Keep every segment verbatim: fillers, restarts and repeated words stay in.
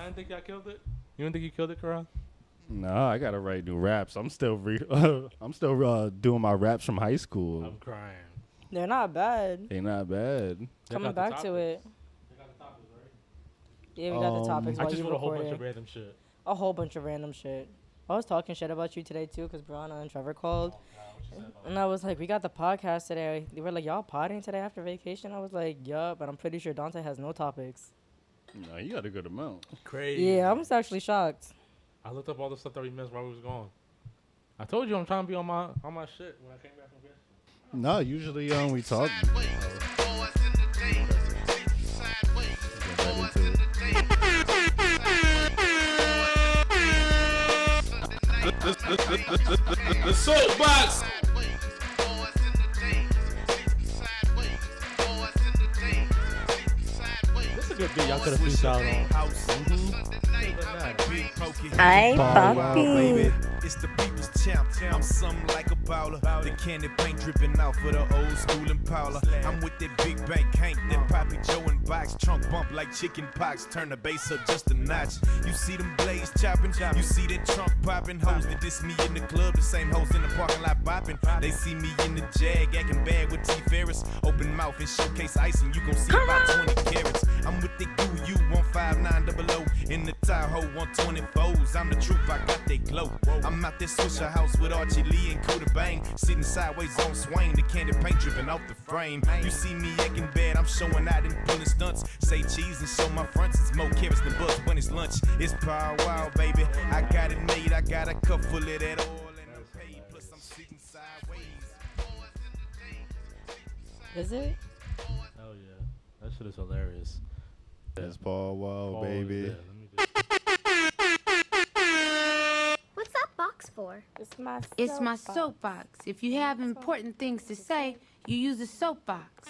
I didn't think I killed it. You didn't think you killed it, Karan? No, I gotta write new raps. I'm still re- I'm still uh, doing my raps from high school. I'm crying. They're not bad. They not bad. They Coming got the back to topics. it. They got the topics, right? Yeah, we got Um, the topics I while just you wrote a whole bunch recorded. of random shit. A whole bunch of random shit. I was talking shit about you today too, cause Brianna and Trevor called, Oh, God, what you said about and I was like, "We got the podcast today." They were like, "Y'all potting today after vacation?" I was like, "Yup," but I'm pretty sure Dante has no topics. No, you got a good amount. Crazy. Yeah, I was actually shocked. I looked up all the stuff that we missed while we was gone. I told you I'm trying to be on my on my shit when I came back from vacation. No, usually um we talk. The soapbox. This is a good beat. Y'all could have freestyled on. Hi, Wow, puppy. It's the people's champ. I'm something like a bowler. The candy paint dripping out for the old school Impala. I'm with that big bank Hank, that Poppy Joe and box. Trunk bump like chicken pox. Turn the bass up just a notch. You see them blades chopping. You see that trunk popping. Hoes that diss me in the club. The same hoes in the parking lot bopping. They see me in the Jag, acting bad with T Ferris. Open mouth and showcase icing. You gon' see about twenty carats. I'm with the goo you one five nine double O. In the Tahoe one twenty-fours. I'm the truth, I got that glow. I'm out there Swisher House with Archie Lee and Kuda Bang. Sitting sideways on Swain, the candy paint dripping off the frame. You see me acting bad, I'm showing out and pulling stunts. Say cheese and show my fronts. It's more carrots than buzz when it's lunch. It's power wow, baby. I got it made, I got a cup full of that oil and I'm paid. Plus I'm sitting sideways. Is it? Hell yeah. That shit is hilarious. That's Paul Wow, Pause baby. there. Let me just- What's that box for? It's my. It's my soapbox. soapbox. If you have important things to say, you use a soapbox.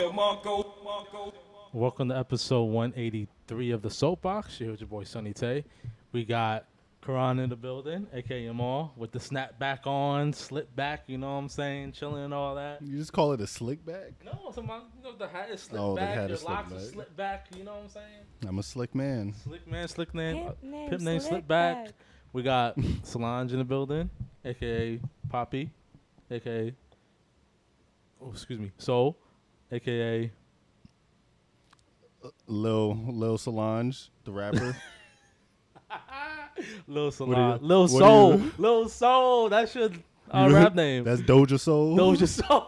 Welcome to episode one eighty-three of the Soapbox. Here with your boy Sonny Tay. We got Karan in the building, aka Amal, with the snap back on, slip back, you know what I'm saying, chilling and all that. You just call it a slick back? No, somebody, you know, the hat is slipped Oh, the back, hat your is slicked locks are back. slipped back, you know what I'm saying? I'm a slick man. Slick man, slick name, Pimp uh, name, pimp name, Slick slip back. Back. We got Solange in the building, aka Poppy, aka, oh, excuse me, Soul, aka Lil Lil Solange, the rapper. Lil do you- Solange, Lil what do Soul, you- Lil Soul. That should our You- rap name. That's Doja Soul. Doja Soul.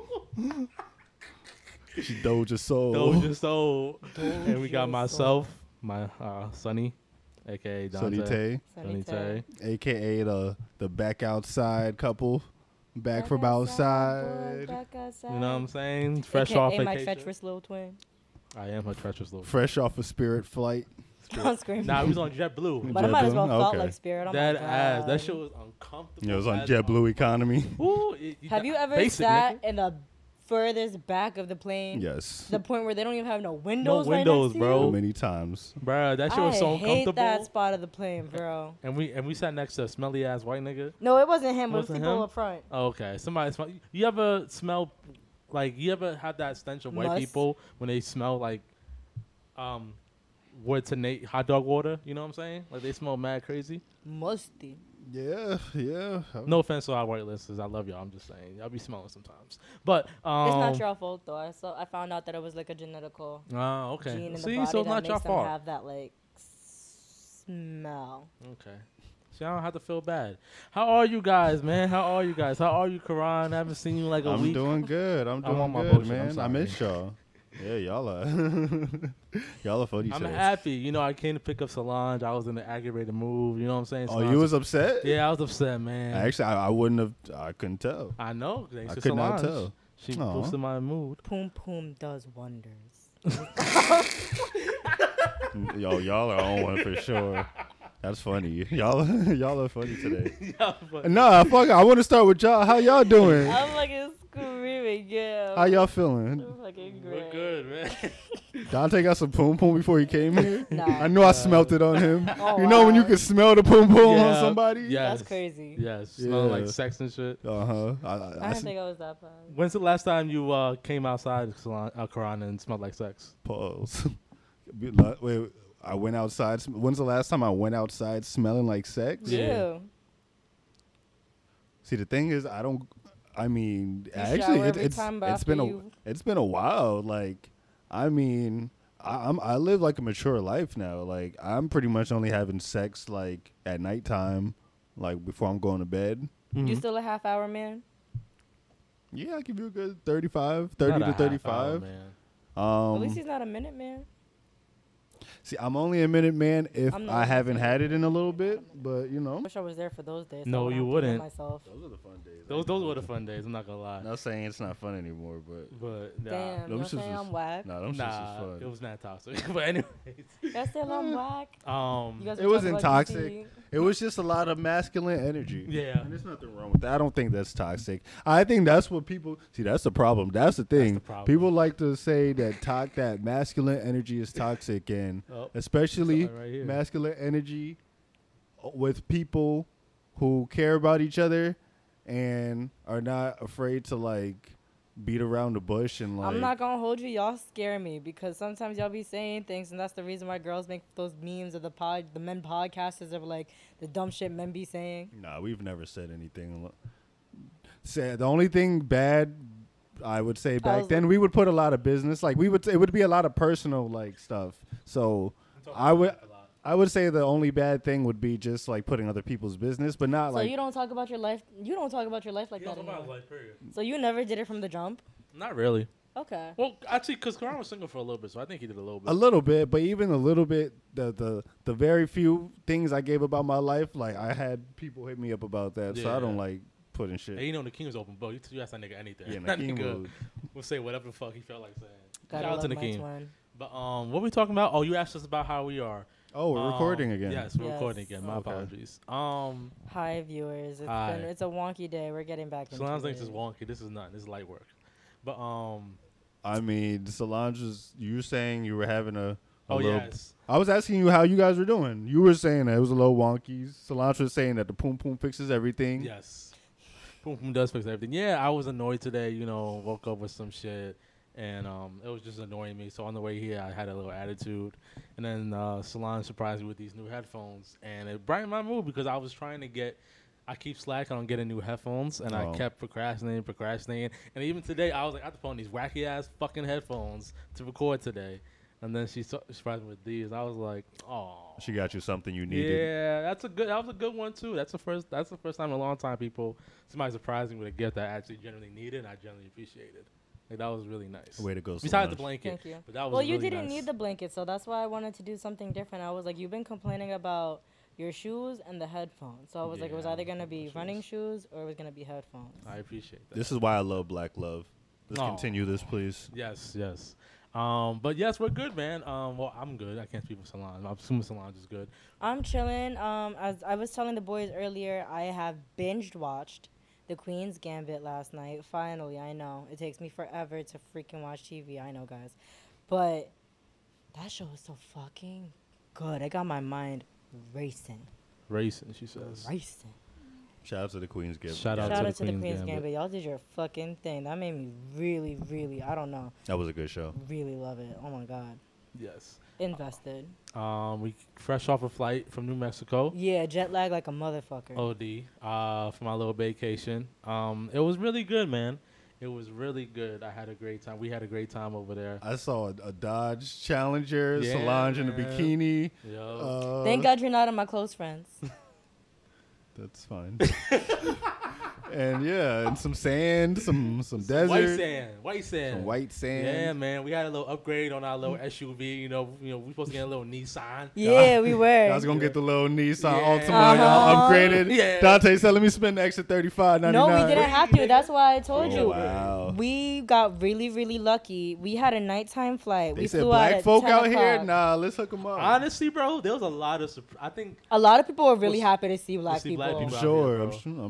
She Doja Soul. Doja Soul. And we got Doja myself, my uh, Sonny, aka Dante. Sonny Tay, Sonny Tay. A K A the the back outside couple. Back from outside. Back outside. You know what I'm saying? Fresh A K A off my vacation. treacherous little twin. I am her treacherous little. Fresh off a Spirit flight. Don't scream. Nah, we was on JetBlue. But I might as well JetBlue? felt Okay. like Spirit. Oh Dead my God. ass. That shit was uncomfortable. Yeah, it was on as JetBlue fuck. economy. Ooh, it- Have you ever basic, sat nigga. in the furthest back of the plane? Yes. To the point where they don't even have no windows. No right windows, next to bro. You? Many times. Bruh, that shit was I so hate uncomfortable. that spot of the plane, bro. And we and we sat next to a smelly ass white nigga. No, it wasn't him. It was Wasn't people him? up front. Oh, okay, somebody smell. You ever smell like you ever had that stench of white Must. people when they smell like um wood to Nate hot dog water? You know what I'm saying? Like they smell mad crazy. Musty. Yeah, yeah. No offense to our white listeners, I love y'all. I'm just saying y'all be smelling sometimes. But um, It's not your fault though. I saw. I found out that it was like a genetical Oh, okay. gene in the See, body so it's that not makes your them fault. have that like smell. Okay. See, I don't have to feel bad. How are you guys, man? How are you guys? How are you, Karan? I haven't seen you in like a I'm week. doing good. I'm I'm doing on my good, bullshit. I'm man. I sorry. miss y'all. Yeah, y'all are. y'all are funny. I'm sis. happy. You know, I came to pick up Solange. I was in an aggravated mood. You know what I'm saying? Oh, Solange you was upset? Yeah, I was upset, man. Actually, I, I wouldn't have. I couldn't tell. I know. Thanks I to could not Solange. tell. She Aw. boosted my mood. Poom poom does wonders. Yo, y'all are on one for sure. That's funny. Y'all, y'all are funny today. Yeah, but Nah, fuck. it. I want to start with y'all. How y'all doing? I'm fucking screaming, yeah. How y'all feeling? I'm fucking we're great. good, man. Dante got some poom poom before he came here. Nah. I know I smelt it on him. Oh, you know when you wow. can smell the poom poom on Yeah, somebody? yeah. That's Yes. crazy. Yes, smelling like Yeah. sex and shit. Uh huh. I, I, I I didn't see- think I was that bad. When's the last time you uh, came outside, Solange, uh, Karan, and smelled like sex? Pause. Be like- Wait, I went outside. sm- When's the last time I went outside smelling like sex? Yeah. Ew. See, the thing is, I don't. I mean, You actually, shower it, every it's time it's after been a you- it's been a while. Like, I mean, I, I'm I live like a mature life now. Like, I'm pretty much only having sex like at nighttime, like before I'm going to bed. You still a half hour man? Yeah, I give you a good thirty-five, thirty Not a to half hour, thirty-five. man. At least Um, he's not a minute man. see, I'm only a minute man if I'm I not. haven't had it in a little bit, but you know. I wish I was there for those days. so No, I you wouldn't have to kill wouldn't. Myself. Those are the fun days. Those those were the fun days. I'm not gonna lie. Not saying it's not fun anymore, but But nah, Damn, Them you're shits saying was- I'm whack. nah, them shits nah, was it fun. was not toxic. But anyways, That's still I'm whack. um, You guys It were wasn't talking about D toxic. C. It was just a lot of masculine energy. Yeah. And there's nothing wrong with that. I don't think that's toxic. I think that's what people see. That's the problem. That's the thing. the problem. People like to say that talk that masculine energy is toxic, and Oh, especially something right here. masculine energy with people who care about each other and are not afraid to like beat around the bush and like. I'm not gonna hold you. Y'all scare me because sometimes y'all be saying things, and that's the reason why girls make those memes of the pod, the men podcasters of like the dumb shit men be saying. Nah, we've never said anything. lo- Say the only thing bad I would say back was then, like- we would put a lot of business. Like we would, it would be a lot of personal like stuff. So I would, I would say the only bad thing would be just like putting other people's business, but not So like. you don't talk about your life. You don't talk about your life like that anymore. period. So you never did it from the jump. Not really. Okay. Well, actually, because Karan was single for a little bit, so I think he did a little bit. A little bit, but even a little bit, the the the very few things I gave about my life, like I had people hit me up about that, so I Yeah. don't like putting shit. Hey, you know the king was open book. You, you ask that nigga anything. Yeah, that Nakeem nigga would- will say whatever the fuck he felt like saying. Gotta Shout out to love my Nakeem. twin. But um, what we talking about? Oh, you asked us about how we are. Oh, we're Um, recording again. Yes, we're Yes. recording again. My Okay. apologies. Um, Hi viewers. It's Hi. been it's a wonky day. We're getting back into Solange thinks it. it's wonky. This is nothing. This is light work. But um, I mean, Solange is. You were saying you were having a. a oh little, yes, I was asking you how you guys were doing. You were saying that it was a little wonky. Solange was saying that the poom poom fixes everything. yes. Boom Boom does fix everything. Yeah, I was annoyed today. You know, woke up with some shit, and um, it was just annoying me. So on the way here, I had a little attitude, and then uh, Solange surprised me with these new headphones, and it brightened my mood because I was trying to get. I keep slacking on getting new headphones, and Oh. I kept procrastinating, procrastinating, and even today I was like, I have to put on these wacky ass fucking headphones to record today, and then she su- surprised me with these. I was like, oh. She got you something you needed. Yeah, that's a good. That was a good one too. That's the first. That's the first time in a long time people somebody surprised me with a gift that I actually genuinely needed and I genuinely appreciated. Like that was really nice. Way to go, Besides Solange. the blanket, Thank you. but that was Well, you really didn't nice. need the blanket, so that's why I wanted to do something different. I was like, you've been complaining about your shoes and the headphones, so I was like, it was Yeah, either gonna my be shoes. running shoes or it was gonna be headphones. I appreciate that. This is why I love Black Love. Let's Aw. continue this, please. Yes, yes. Um, but yes, we're good, man. Um, well, I'm good. I can't speak for Solange. I'm assuming Solange is good. I'm chilling. Um, as I was telling the boys earlier, I have binged watched The Queen's Gambit last night. Finally, I know it takes me forever to freaking watch T V. I know, guys, but that show is so fucking good. I got my mind racing, Racing, she says. racing. Shout out to the Queen's Gift. Shout out Shout to out the to the Queen's Queen's Gambit. Gambit. Y'all did your fucking thing. That made me really, really, I don't know, That was a good show. really love it. Oh my god, Yes. invested. Um, we fresh off a flight from New Mexico. Yeah, jet lag like a motherfucker. O D. Uh, for my little vacation. Um, it was really good, man. It was really good. I had a great time. We had a great time over there. I saw a, a Dodge Challenger, Yeah, Solange in a man. bikini. Yo. Uh, Thank God you're not in my close friends. That's fine. And yeah, and some sand, some some desert, White sand. White sand. some white sand. Yeah, man. We had a little upgrade on our little S U V. You know, you know, we supposed to get a little Nissan. Yeah, we were. I was gonna get the little Nissan Yeah. Altima Uh-huh. uh, upgraded. Yeah. Dante said, "Let me spend the extra thirty-five No, ninety-nine." we didn't have to. That's why I told Oh, you. wow. We got really, really lucky. We had a nighttime flight. They we said flew out black at folk ten out here. o'clock. Nah, let's hook them up. Honestly, bro, there was a lot of. Surp- I think A lot of people were really Was- happy to see black see people. black I'm people out sure. here, I'm bro. sure. I'm sure. like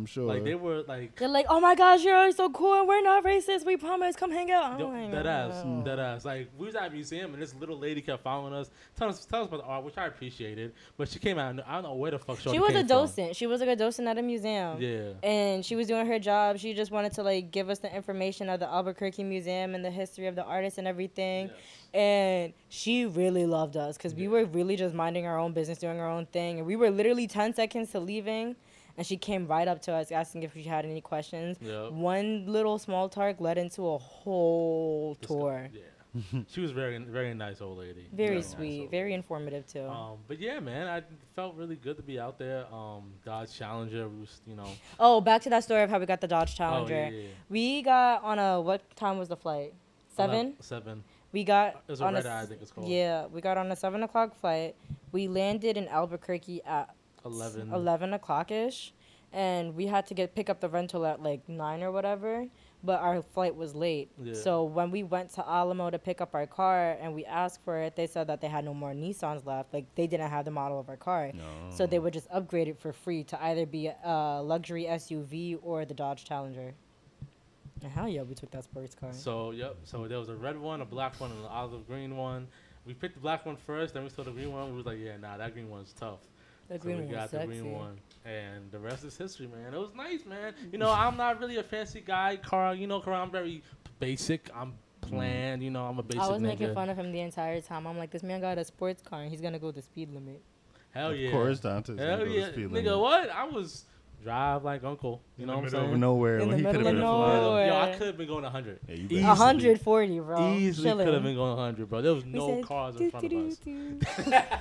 They were like, They're like, oh my gosh, you're so cool. We're not racist. We promise. Come hang out. I'm yo, like, dead ass, "Oh." dead ass. Like we was at a museum and this little lady kept following us, telling us, telling us about the art, which I appreciated. But she came out, and I don't know where the fuck she She was came a docent. She was like a docent at a museum. From. Yeah. And she was doing her job. She just wanted to like give us the information of the Albuquerque Museum and the history of the artists and everything. Yes. And she really loved us because we Yeah. were really just minding our own business, doing our own thing. And we were literally ten seconds to leaving. And she came right up to us asking if we had any questions. Yep. One little small talk led into a whole This guy- tour. Yeah. She was very, very nice old lady. Very nice sweet, old very lady. informative too. Um, but yeah, man, I felt really good to be out there. Um, Dodge Challenger was, you know. Oh, back to that story of how we got the Dodge Oh, Challenger. yeah, yeah, yeah. We got on a, what time was the flight? Seven? Eleven- Seven. We got It was a on red a, eye, I s- think it's called. Yeah, we got on a seven o'clock flight. We landed in Albuquerque at Eleven. eleven o'clock ish, and we had to get pick up the rental at like nine or whatever. But our flight was late, Yeah. so when we went to Alamo to pick up our car and we asked for it, they said that they had no more Nissans left. Like they didn't have the model of our car, so they would just upgrade it for free to either be a luxury S U V or the Dodge Challenger. And hell yeah, we took that sports car. So yep. So there was a red one, a black one, and an olive green one. We picked the black one first, then we saw the green one. We was like, yeah, nah, that green one's tough. The So green we one got was the sexy. green one, and the rest is history, man. It was nice, man. You know, I'm not really a fancy guy, Carl. You know, Carl, I'm very basic. I'm planned. You know, I'm a basic I was nigga. making fun of him the entire time. I'm like, this man got a sports car and he's gonna go the speed limit. Hell Of yeah. course, Dante's gonna Hell go the yeah, speed nigga. limit. What? I was drive like uncle. You In know the what I'm middle saying? of nowhere In when the he could have middle been of a fly. nowhere. Yo, I could have been going one hundred. Yeah, you Easily. better- one hundred forty, bro. Easily Chilling. could have been going one hundred, bro. There was We no said, cars in "Doo, front of doo, us. doo, doo."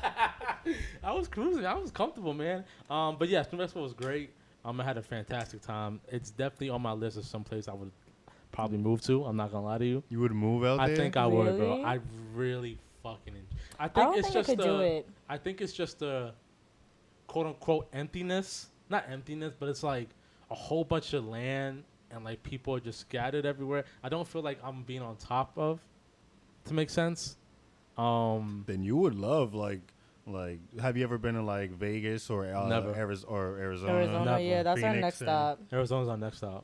I was cruising. I was comfortable, man. Um, but yeah, New Mexico was great. Um, I had a fantastic time. It's definitely on my list of some place I would probably move to. I'm not gonna lie to you. You would move out I there? think I would, bro. Really? I really fucking. En- I I think don't it's think I just could the. do it. I think it's just the quote unquote emptiness. Not emptiness, but it's like a whole bunch of land and like people are just scattered everywhere. I don't feel like I'm being on top of. To make sense. Um. Then you would love like like. Have you ever been to like Vegas or uh, Never. Ariz- or Arizona? Arizona, Never. yeah, that's our Phoenix next and- stop. Arizona's our next stop.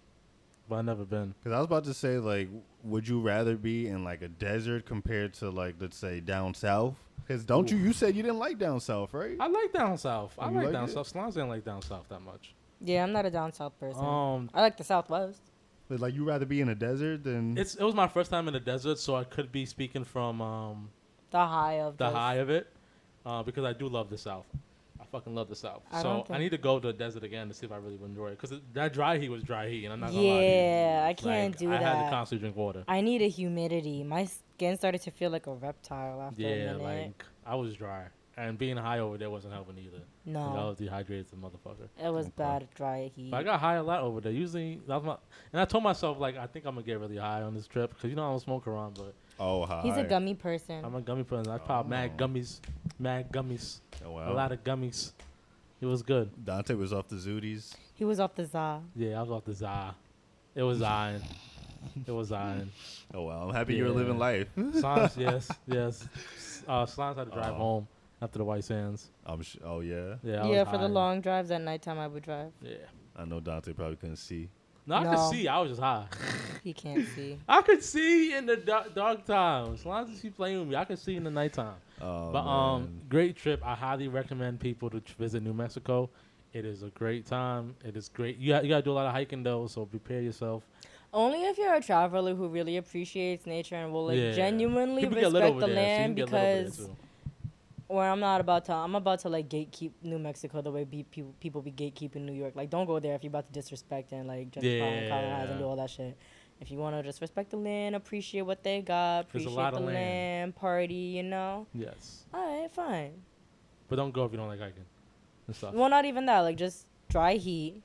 But I've never been. Because I was about to say, like, would you rather be in like a desert compared to like, let's say, down south? Because don't you? You said you didn't like down south, right? I like down south. I You like like down it? south. Slons didn't like down south that much. Yeah, I'm not a down south person. Um, I like the Southwest. But, like, you rather be in a desert than it's it was my first time in the desert, so I could be speaking from um The high of the just- high of it, uh, because I do love the south. I fucking love the south. I so don't I think- need to go to the desert again to see if I really would enjoy it. Because that dry heat was dry heat, and I'm not gonna lie to you. Yeah, I can't Like, do I had to that. constantly drink water. I need a humidity. My skin started to feel like a reptile after a Yeah, minute. like I was dry, and being high over there wasn't helping either. no, Like, I was dehydrated, as a motherfucker. it was Okay. bad dry heat. But I got high a lot over there. Usually, that was my, and I told myself like I think I'm gonna get really high on this trip because you know I don't smoke around, but oh, hi. He's a gummy person. I'm a gummy person. I pop mad Oh. gummies, mad gummies, Oh, a wow. lot of gummies. It was good. Dante was off the Zooties. He was off the za. Yeah, I was off the Zah. It was Zion. It was Zion. Oh wow, I'm happy you were Yeah. living life. Slans, yes, yes. Uh, Slans had to drive Oh. home after the White Sands. I'm sh- oh yeah, Yeah, I Yeah, was for the high. long drives at nighttime, I would drive. Yeah. I know Dante probably couldn't see. No, I No. could see. I was just high. He can't see. I could see in the dark, dark times. As long as you playing with me, I could see in the nighttime. Oh, But um, man. great trip. I highly recommend people to tr- visit New Mexico. It is a great time. It is great. You got, you got to do a lot of hiking though, so prepare yourself. Only if you're a traveler who really appreciates nature and will like Yeah. genuinely People get lit respect over the there, so you can land, get lit over there, because too. or I'm not about to. I'm about to like gatekeep New Mexico the way be, people people be gatekeeping New York. Like, don't go there if you're about to disrespect and like just yeah. colonize and do Yeah. all that shit. If you want to just respect the land, appreciate what they got, There's a appreciate lot the of land. land, party, you know. Yes, All right, fine. but don't go if you don't like hiking and stuff. Well, not even that. Like, just dry heat,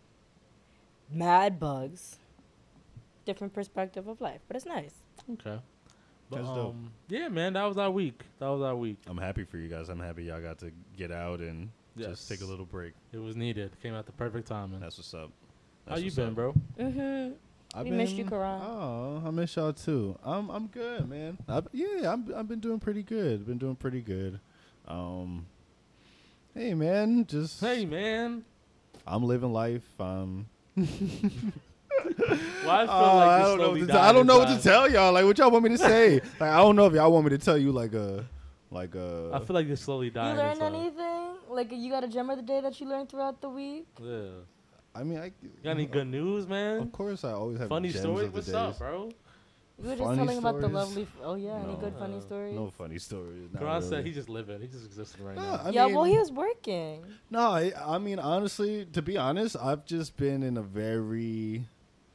mad bugs, different perspective of life. But it's nice. Okay. But, That's dope. um, yeah, man, that was our week. That was our week. I'm happy for you guys. I'm happy y'all got to get out and Yes. just take a little break. It was needed. Came at the perfect time. That's what's up. How That's you what's been, up. bro? Mm-hmm. I've We missed you, been- Karan. Oh, I miss y'all too. I'm I'm good, man. I've, yeah, I'm I've been doing pretty good. Been doing pretty good. Um, hey man, just Hey, man. I'm living life. I'm Why I feel Oh, like I you don't know. slowly What to, dying I don't know what to inside. tell y'all. Like, what y'all want me to say? Like, I don't know if y'all want me to tell you like a, like a. I feel like you're slowly You dying. learned inside. anything? Like you got a gem of the day that you learned throughout the week? Yeah. I mean, I. You got any good news, man? Of course, I always have Funny gems story? of the What's days. up, bro? You were just Funny telling about the stories? lovely. F- oh yeah, any good No. funny stories? No funny stories. not Karan really. said he's just living. He's just existing right Nah, now. I yeah, mean, well he was working. No, I, I mean honestly, to be honest, I've just been in a very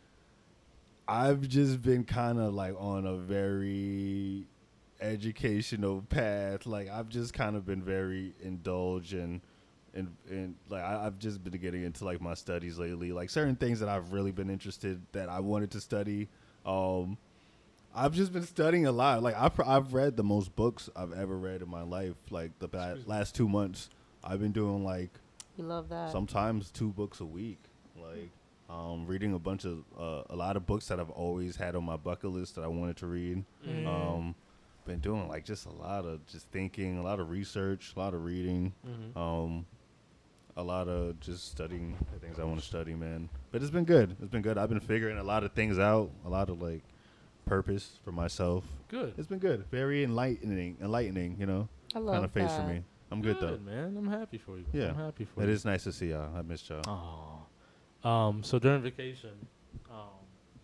I've just been kind of like on a very educational path. Like I've just kind of been very indulgent and and like I, I've just been getting into like my studies lately. Like certain things that I've really been interested that I wanted to study. Um I've just been studying a lot. Like I've I've read the most books I've ever read in my life. Like the ba- last two months, I've been doing like We love that. sometimes two books a week. Like um, reading a bunch of uh, a lot of books that I've always had on my bucket list that I wanted to read. Mm. Um, been doing like just a lot of just thinking, a lot of research, a lot of reading. Mm-hmm. Um, a lot of just studying the things I want to study, man. But it's been good. It's been good. I've been figuring a lot of things out. A lot of like purpose for myself. Good. It's been good. Very enlightening. Enlightening, you know, I love kind of face that. for me. I'm good, though. man. I'm happy for you. Yeah. I'm happy for It you. is nice to see y'all. I missed y'all. Oh. Um. So during vacation, um,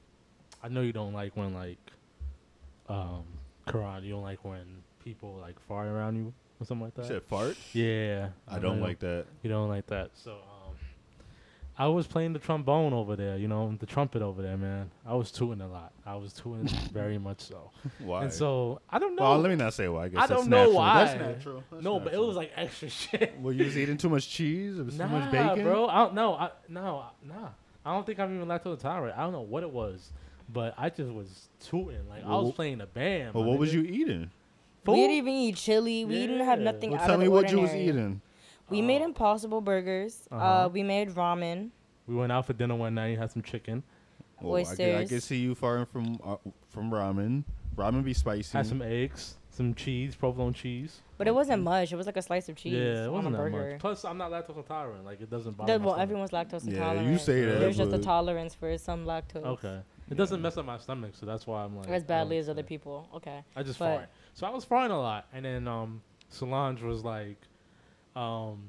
I know you don't like when like, um, Karan, you don't like when people like fart around you or something like You that. said fart? Yeah. I know don't you like that. You don't like that. So um, I was playing the trombone over there. You know, the trumpet over there, man. I was tooting a lot. I was tooting very much so. Why? And so I don't know. well, let me not say why. I guess I that's don't know natural. why. That's natural. That's no, but it natural. was like extra shit. Well, you was eating too much cheese. It was Nah, too much bacon. bro. I don't know. I, no, I- nah. I don't think I'm even lactose intolerant. I don't know what it was, but I just was tooting. Like I Well, was playing a band. Well, my what was nigga. you eating? We Food? didn't even eat chili. We didn't have Yeah. nothing Well, out tell of me the what you was ordinary. eating. We made Impossible Burgers. uh Uh-huh. we made ramen. We went out for dinner one night. Had some chicken. Well, I could, I Oysters. could see you farting from uh, from ramen. Ramen be spicy. Had some eggs, some cheese, provolone cheese. But it wasn't much. It was like a slice of cheese yeah, it on wasn't a that burger. much. Plus, I'm not lactose intolerant. Like it doesn't bother The- my well, stomach. everyone's lactose Yeah, you intolerant. say that, There's just a but- tolerance for some lactose. Okay. It doesn't mess up my stomach, so that's why I'm like As I badly don't as other say. people. Okay. I just But- fart. So I was farting a lot, and then um, Solange was like, um,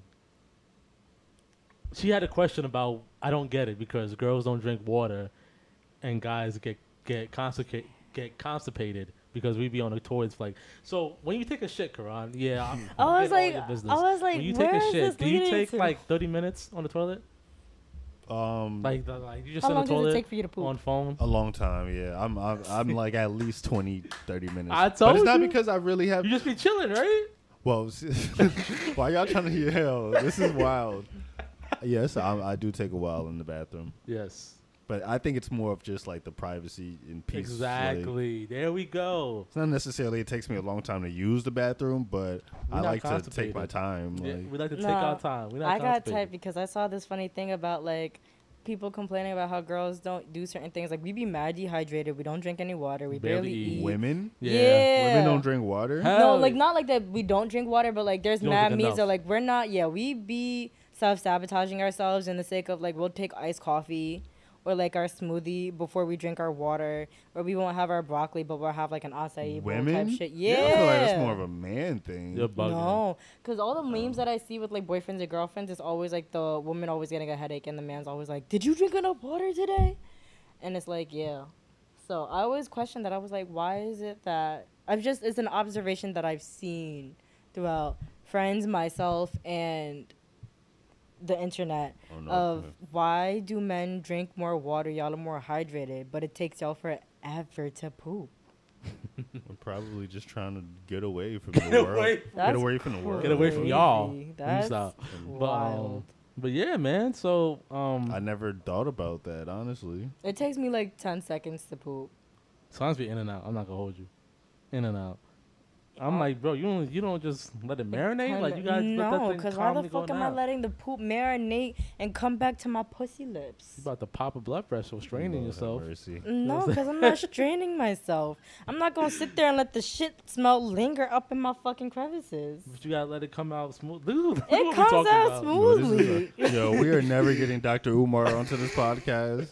she had a question about I don't get it because girls don't drink water, and guys get get constipated get constipated because we be on the toilets like. So when you take a shit, Karan, yeah, I'm, I I'm was getting all like- your business. I was like, when you take where a is shit, this do you leading take to? like thirty minutes on the toilet? Um, Like, the, like you just How sit on long the does toilet it take for you to poop? on phone. a long time. Yeah, I'm I'm, I'm like at least twenty, thirty minutes. I but told it's not you. because I really have. You just be chilling, right? Well, why y'all trying to yell? This is wild. Yes, I, I do take a while in the bathroom, Yes. but I think it's more of just like the privacy and peace. like, Exactly. There we go. it's not necessarily it takes me a long time to use the bathroom, but We're I not like to take my constipated. time. Yeah, Like, we like to take No, our time. We're not I got constipated. typed because I saw this funny thing about like people complaining about how girls don't do certain things. Like we be mad dehydrated. We don't drink any water. We Barely barely, eat. eat. women, Yeah. Yeah. women don't drink water. Huh? No, Hell like yeah. not like that. We don't drink water, but like there's You don't mad drink memes that enough. like we're not. Yeah, we be self sabotaging ourselves in the sake of like we'll take iced coffee or like our smoothie before we drink our water, or we won't have our broccoli, but we'll have like an acai bowl Women, type shit. Yeah, I feel like that's more of a man thing. You're bugging. no, because all the memes that I see with like boyfriends and girlfriends is always like the woman always getting a headache and the man's always like, "Did you drink enough water today?" And it's like, yeah. So I always question that. I was like, why is it that I've just it's an observation that I've seen throughout friends, myself, and the internet Oh, no, of no. why do men drink more water? Y'all are more hydrated, but it takes y'all forever to poop. We're probably just trying to get away from the Get world. away. Get That's away from the world. Get away from y'all. crazy. Let me That's stop. But, wild. um, but yeah, man. So um, I never thought about that, honestly. It takes me like ten seconds to poop. sometimes be in and out. I'm not gonna hold you. In and out. I'm like, bro, you don't you don't just let it marinate. Like you guys let that no, thing because why calmly the go fuck am I now. letting the poop marinate and come back to my pussy lips? You about to pop a blood pressure, straining Lord have yourself. mercy. No, because I'm not straining myself. I'm not gonna sit there and let the shit smell linger up in my fucking crevices. But you gotta let it come out smooth. Dude, what It we comes talking out about? Yo, this is smoothly. a- yo, we are never getting Doctor Umar onto this podcast.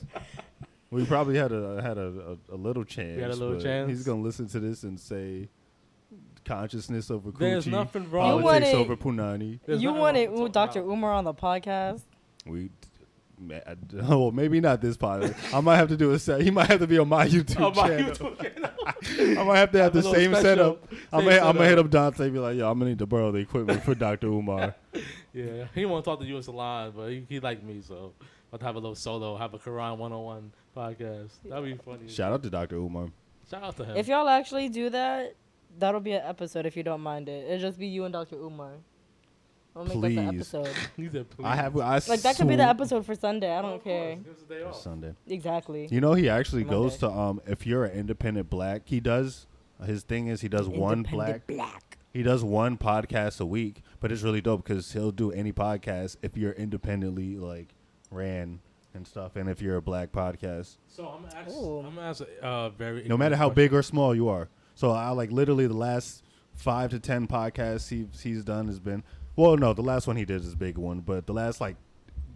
We probably had a had a, a, a little chance. had a little but chance? He's gonna listen to this and say consciousness over coochie, There's nothing wrong You with politics wanna- over punani. There's You nothing wanted wrong with Ooh, talking Doctor about- Umar on the podcast? We, ma- well, maybe not this podcast. I might have to do a set. He might have to be on my YouTube Oh, my channel. YouTube channel. I might have to have Have a the little same special- setup. I'm same gonna, I'm gonna hit setup. up Dante and be like, yo, I'm gonna need to borrow the equipment for Doctor Umar. Yeah, he want to talk to you in salon, but he, he like me, so I'll have a little solo, have a Quran one oh one podcast. That'd be funny. Shout out to Doctor Umar. Shout out to him. If y'all actually do that, that'll be an episode if you don't mind it. It'll just be you and Doctor Umar. We'll make that the Please. episode. He said, please. I have. I Like that could be the sw- episode for Sunday. I don't Of care. course, give us a day off. Sunday. Exactly. You know, he actually Monday. goes to um. If you're an independent black, he does. His thing is he does one black. Independent black. He does one podcast a week, but it's really dope because he'll do any podcast if you're independently like ran and stuff, and if you're a black podcast, So I'm gonna ask, Ooh. I'm gonna ask a uh, very no matter how ignorant big or small you are. So I like literally the last five to ten podcasts he he's done has been. Well, no, the last one he did is a big one, but the last like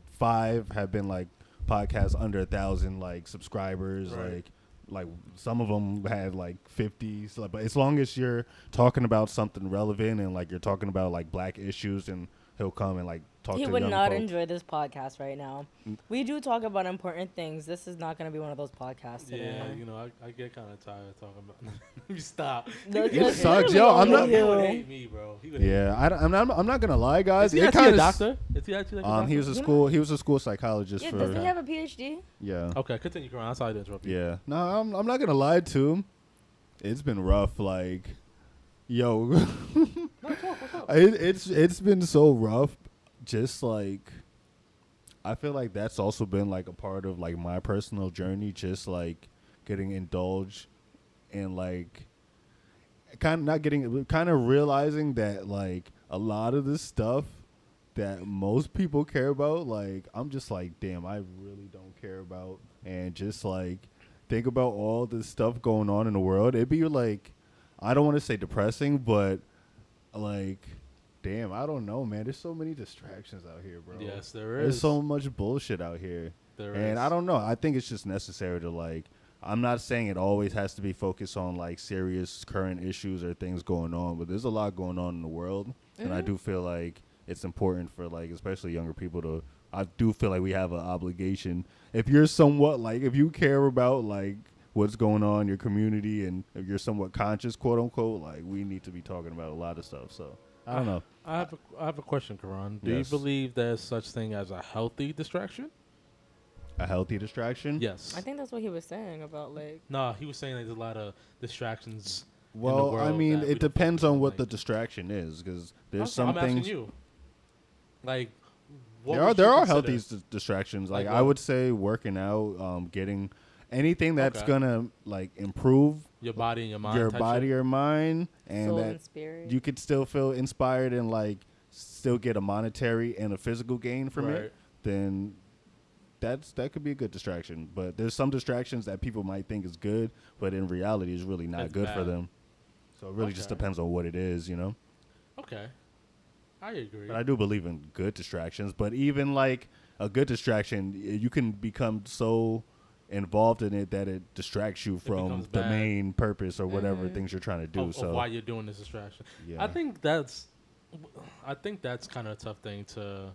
five have been like podcasts under a thousand like subscribers, Right. like. Like some of them had like fifty, so, but as long as you're talking about something relevant and like you're talking about like black issues, and he'll come and like talk He to would young not folk. enjoy this podcast right now. We do talk about important things. This is not going to be one of those podcasts question. today. Yeah, you know, I, I get kind of tired of talking about. Let me stop. That's It just sucks, literally yo, I'm only not- He would you. hate me, bro. He would hate Yeah, I, am not. I'm not gonna lie, guys. me. Is he It actually a kinda doctor? Is he actually like a Um, doctor? he was a You know- school. He was a school psychologist Yeah, for. doesn't he have a P H D? Yeah. Okay, continue, Karan. I'm sorry to interrupt you. Yeah. No, I'm. I'm not gonna lie to him. It's been rough. Like, yo, it, it's it's been so rough. Just like, I feel like that's also been like a part of like my personal journey. Just like getting indulged and like kind of not getting, kind of realizing that like a lot of this stuff that most people care about, like I'm just like, damn, I really don't care about, and just like think about all this stuff going on in the world. It'd be like, I don't want to say depressing, but like, damn, I don't know, man. There's so many distractions out here, bro. Yes, there There's is. so much bullshit out here. There And is. I don't know. I think it's just necessary to like. I'm not saying it always has to be focused on like serious current issues or things going on, but there's a lot going on in the world, and I do feel like it's important for like especially younger people to. I do feel like we have an obligation. If you're somewhat like, if you care about like what's going on in your community, and if you're somewhat conscious, quote unquote, like we need to be talking about a lot of stuff. So I don't know. I have a, I have a question, Karan. Do Yes. you believe there's such thing as a healthy distraction? A healthy distraction? Yes. I think that's what he was saying about like. No, he was saying like there's a lot of distractions. in the Well, I world mean, that we it don't depends focus on what the like- distraction is, because there's Okay. some I'm asking things. you. Like, what There are would there you are consider- healthy s- distractions. Like, Like I what? would say, working out, um, getting anything that's Okay. gonna like improve your body and your mind. your type body shit? or mind, and Soul that and spirit. you could still feel inspired and like still get a monetary and a physical gain from Right. it. Then that's that could be a good distraction. But there's some distractions that people might think is good, but in reality is really not It's good for bad. them. So it really just Okay. depends on what it is, you know. Okay, I agree. But I do believe in good distractions. But even like a good distraction, y- you can become so involved in it that it distracts you from becomes the bad. main purpose or whatever things you're trying to do. of, so of why you're doing this distraction. Yeah. I think that's, I think that's kind of a tough thing to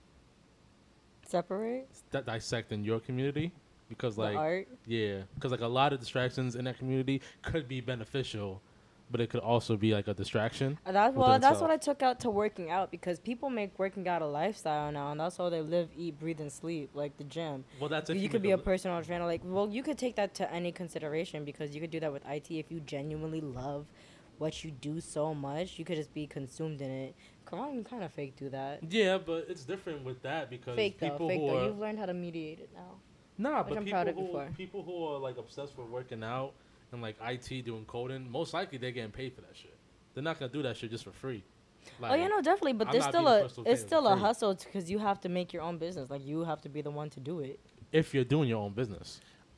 Separate di- dissect in your community because, like, the art. yeah, because like a lot of distractions in that community could be beneficial, but it could also be like a distraction. Uh, That's within well. That's itself. what I took out to working out because people make working out a lifestyle now, and that's how they live, eat, breathe, and sleep, like the gym. Well, that's if you you could make be a li- personal trainer. Like, well, you could take that to any consideration because you could do that with I T if you genuinely love what you do so much. You could just be consumed in it. Come on, you kind of fake do that. Yeah, but it's different with that because Fake though, people fake who though. are You've learned how to mediate it now. nah, which but I'm people proud of you who for. people who are like obsessed with working out and like I T doing coding, most likely they're getting paid for that shit. they're not gonna do that shit just for free. Like, Oh, yeah, no, definitely. But I'm there's not still being a Crystal it's Cave still for a free. hustle because you have to make your own business. Like you have to be the one to do it. if you're doing your own business.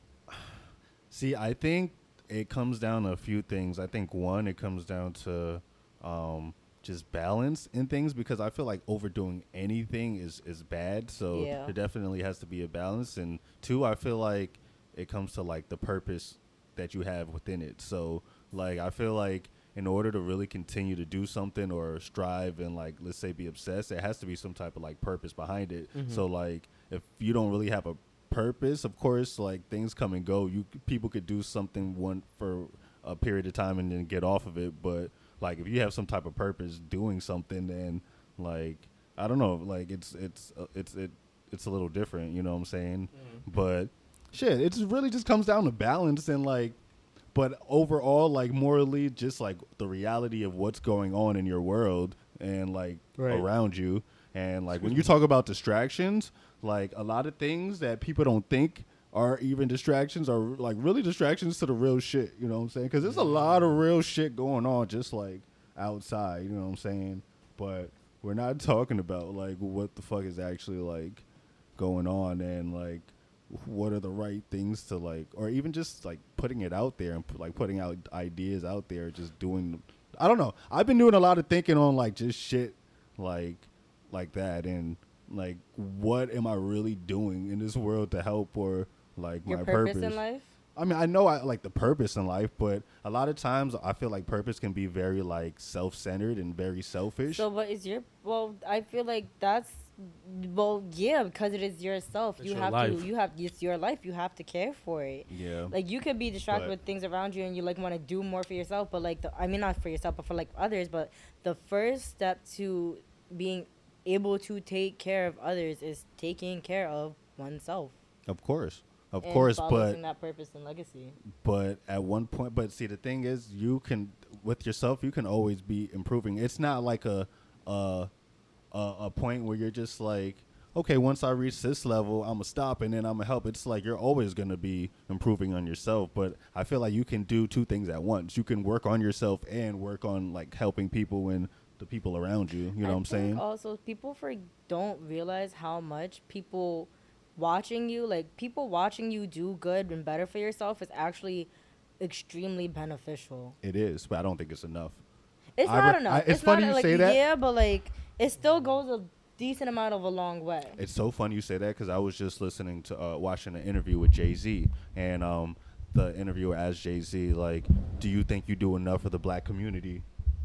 See, I think it comes down to a few things. I think one, it comes down to um, just balance in things because I feel like overdoing anything is, is bad. So Yeah. there definitely has to be a balance. And two, I feel like it comes to like the purpose that you have within it. So like I feel like in order to really continue to do something or strive and like let's say be obsessed, there has to be some type of like purpose behind it. Mhm. So like if you don't really have a purpose, of course, like things come and go. You people could do something one for a period of time and then get off of it. But like if you have some type of purpose doing something, then like I don't know, like it's it's uh, it's it it's a little different. You know what I'm saying? Mm-hmm. But shit, it just really just comes down to balance and like. But overall, like morally, just like the reality of what's going on in your world and like Right. around you. And like when you talk about distractions, like a lot of things that people don't think are even distractions are like really distractions to the real shit. You know what I'm saying? Because there's a lot of real shit going on just like outside. You know what I'm saying? But we're not talking about like what the fuck is actually like going on and like what are the right things to like, or even just like putting it out there and put, like putting out ideas out there, just doing. I don't know. I've been doing a lot of thinking on like just shit like like that and like what am I really doing in this world to help or like Your my purpose, purpose in life. I mean, I know I like the purpose in life, but a lot of times I feel like purpose can be very like self-centered and very selfish. So what is your? Well, I feel like that's. Well, yeah, because it is yourself. It's you your have life. to. You have. It's your life. You have to care for it. yeah. Like you could be distracted But- with things around you, and you like want to do more for yourself. But like, the, I mean, not for yourself, but for like others. But the first step to being able to take care of others is taking care of oneself. Of course. Of and course, following but that purpose and legacy. but at one point, but see the thing is you can with yourself you can always be improving. It's not like a a a, a point where you're just like, okay, once I reach this level, I'm gonna stop and then I'm gonna help. It's like you're always gonna be improving on yourself. But I feel like you can do two things at once. You can work on yourself and work on like helping people and the people around you. You know I what I'm think saying? Also, people for don't realize how much people watching you, like people watching you do good and better for yourself, is actually extremely beneficial. It is, but I don't think it's enough. It's I not re- enough. I- it's funny not, you like, say that. Yeah, but like it still goes a decent amount of a long way. It's so funny you say that because I was just listening to uh, watching an interview with Jay-Z, and um, the interviewer asked Jay-Z like, "Do you think you do enough for the black community?"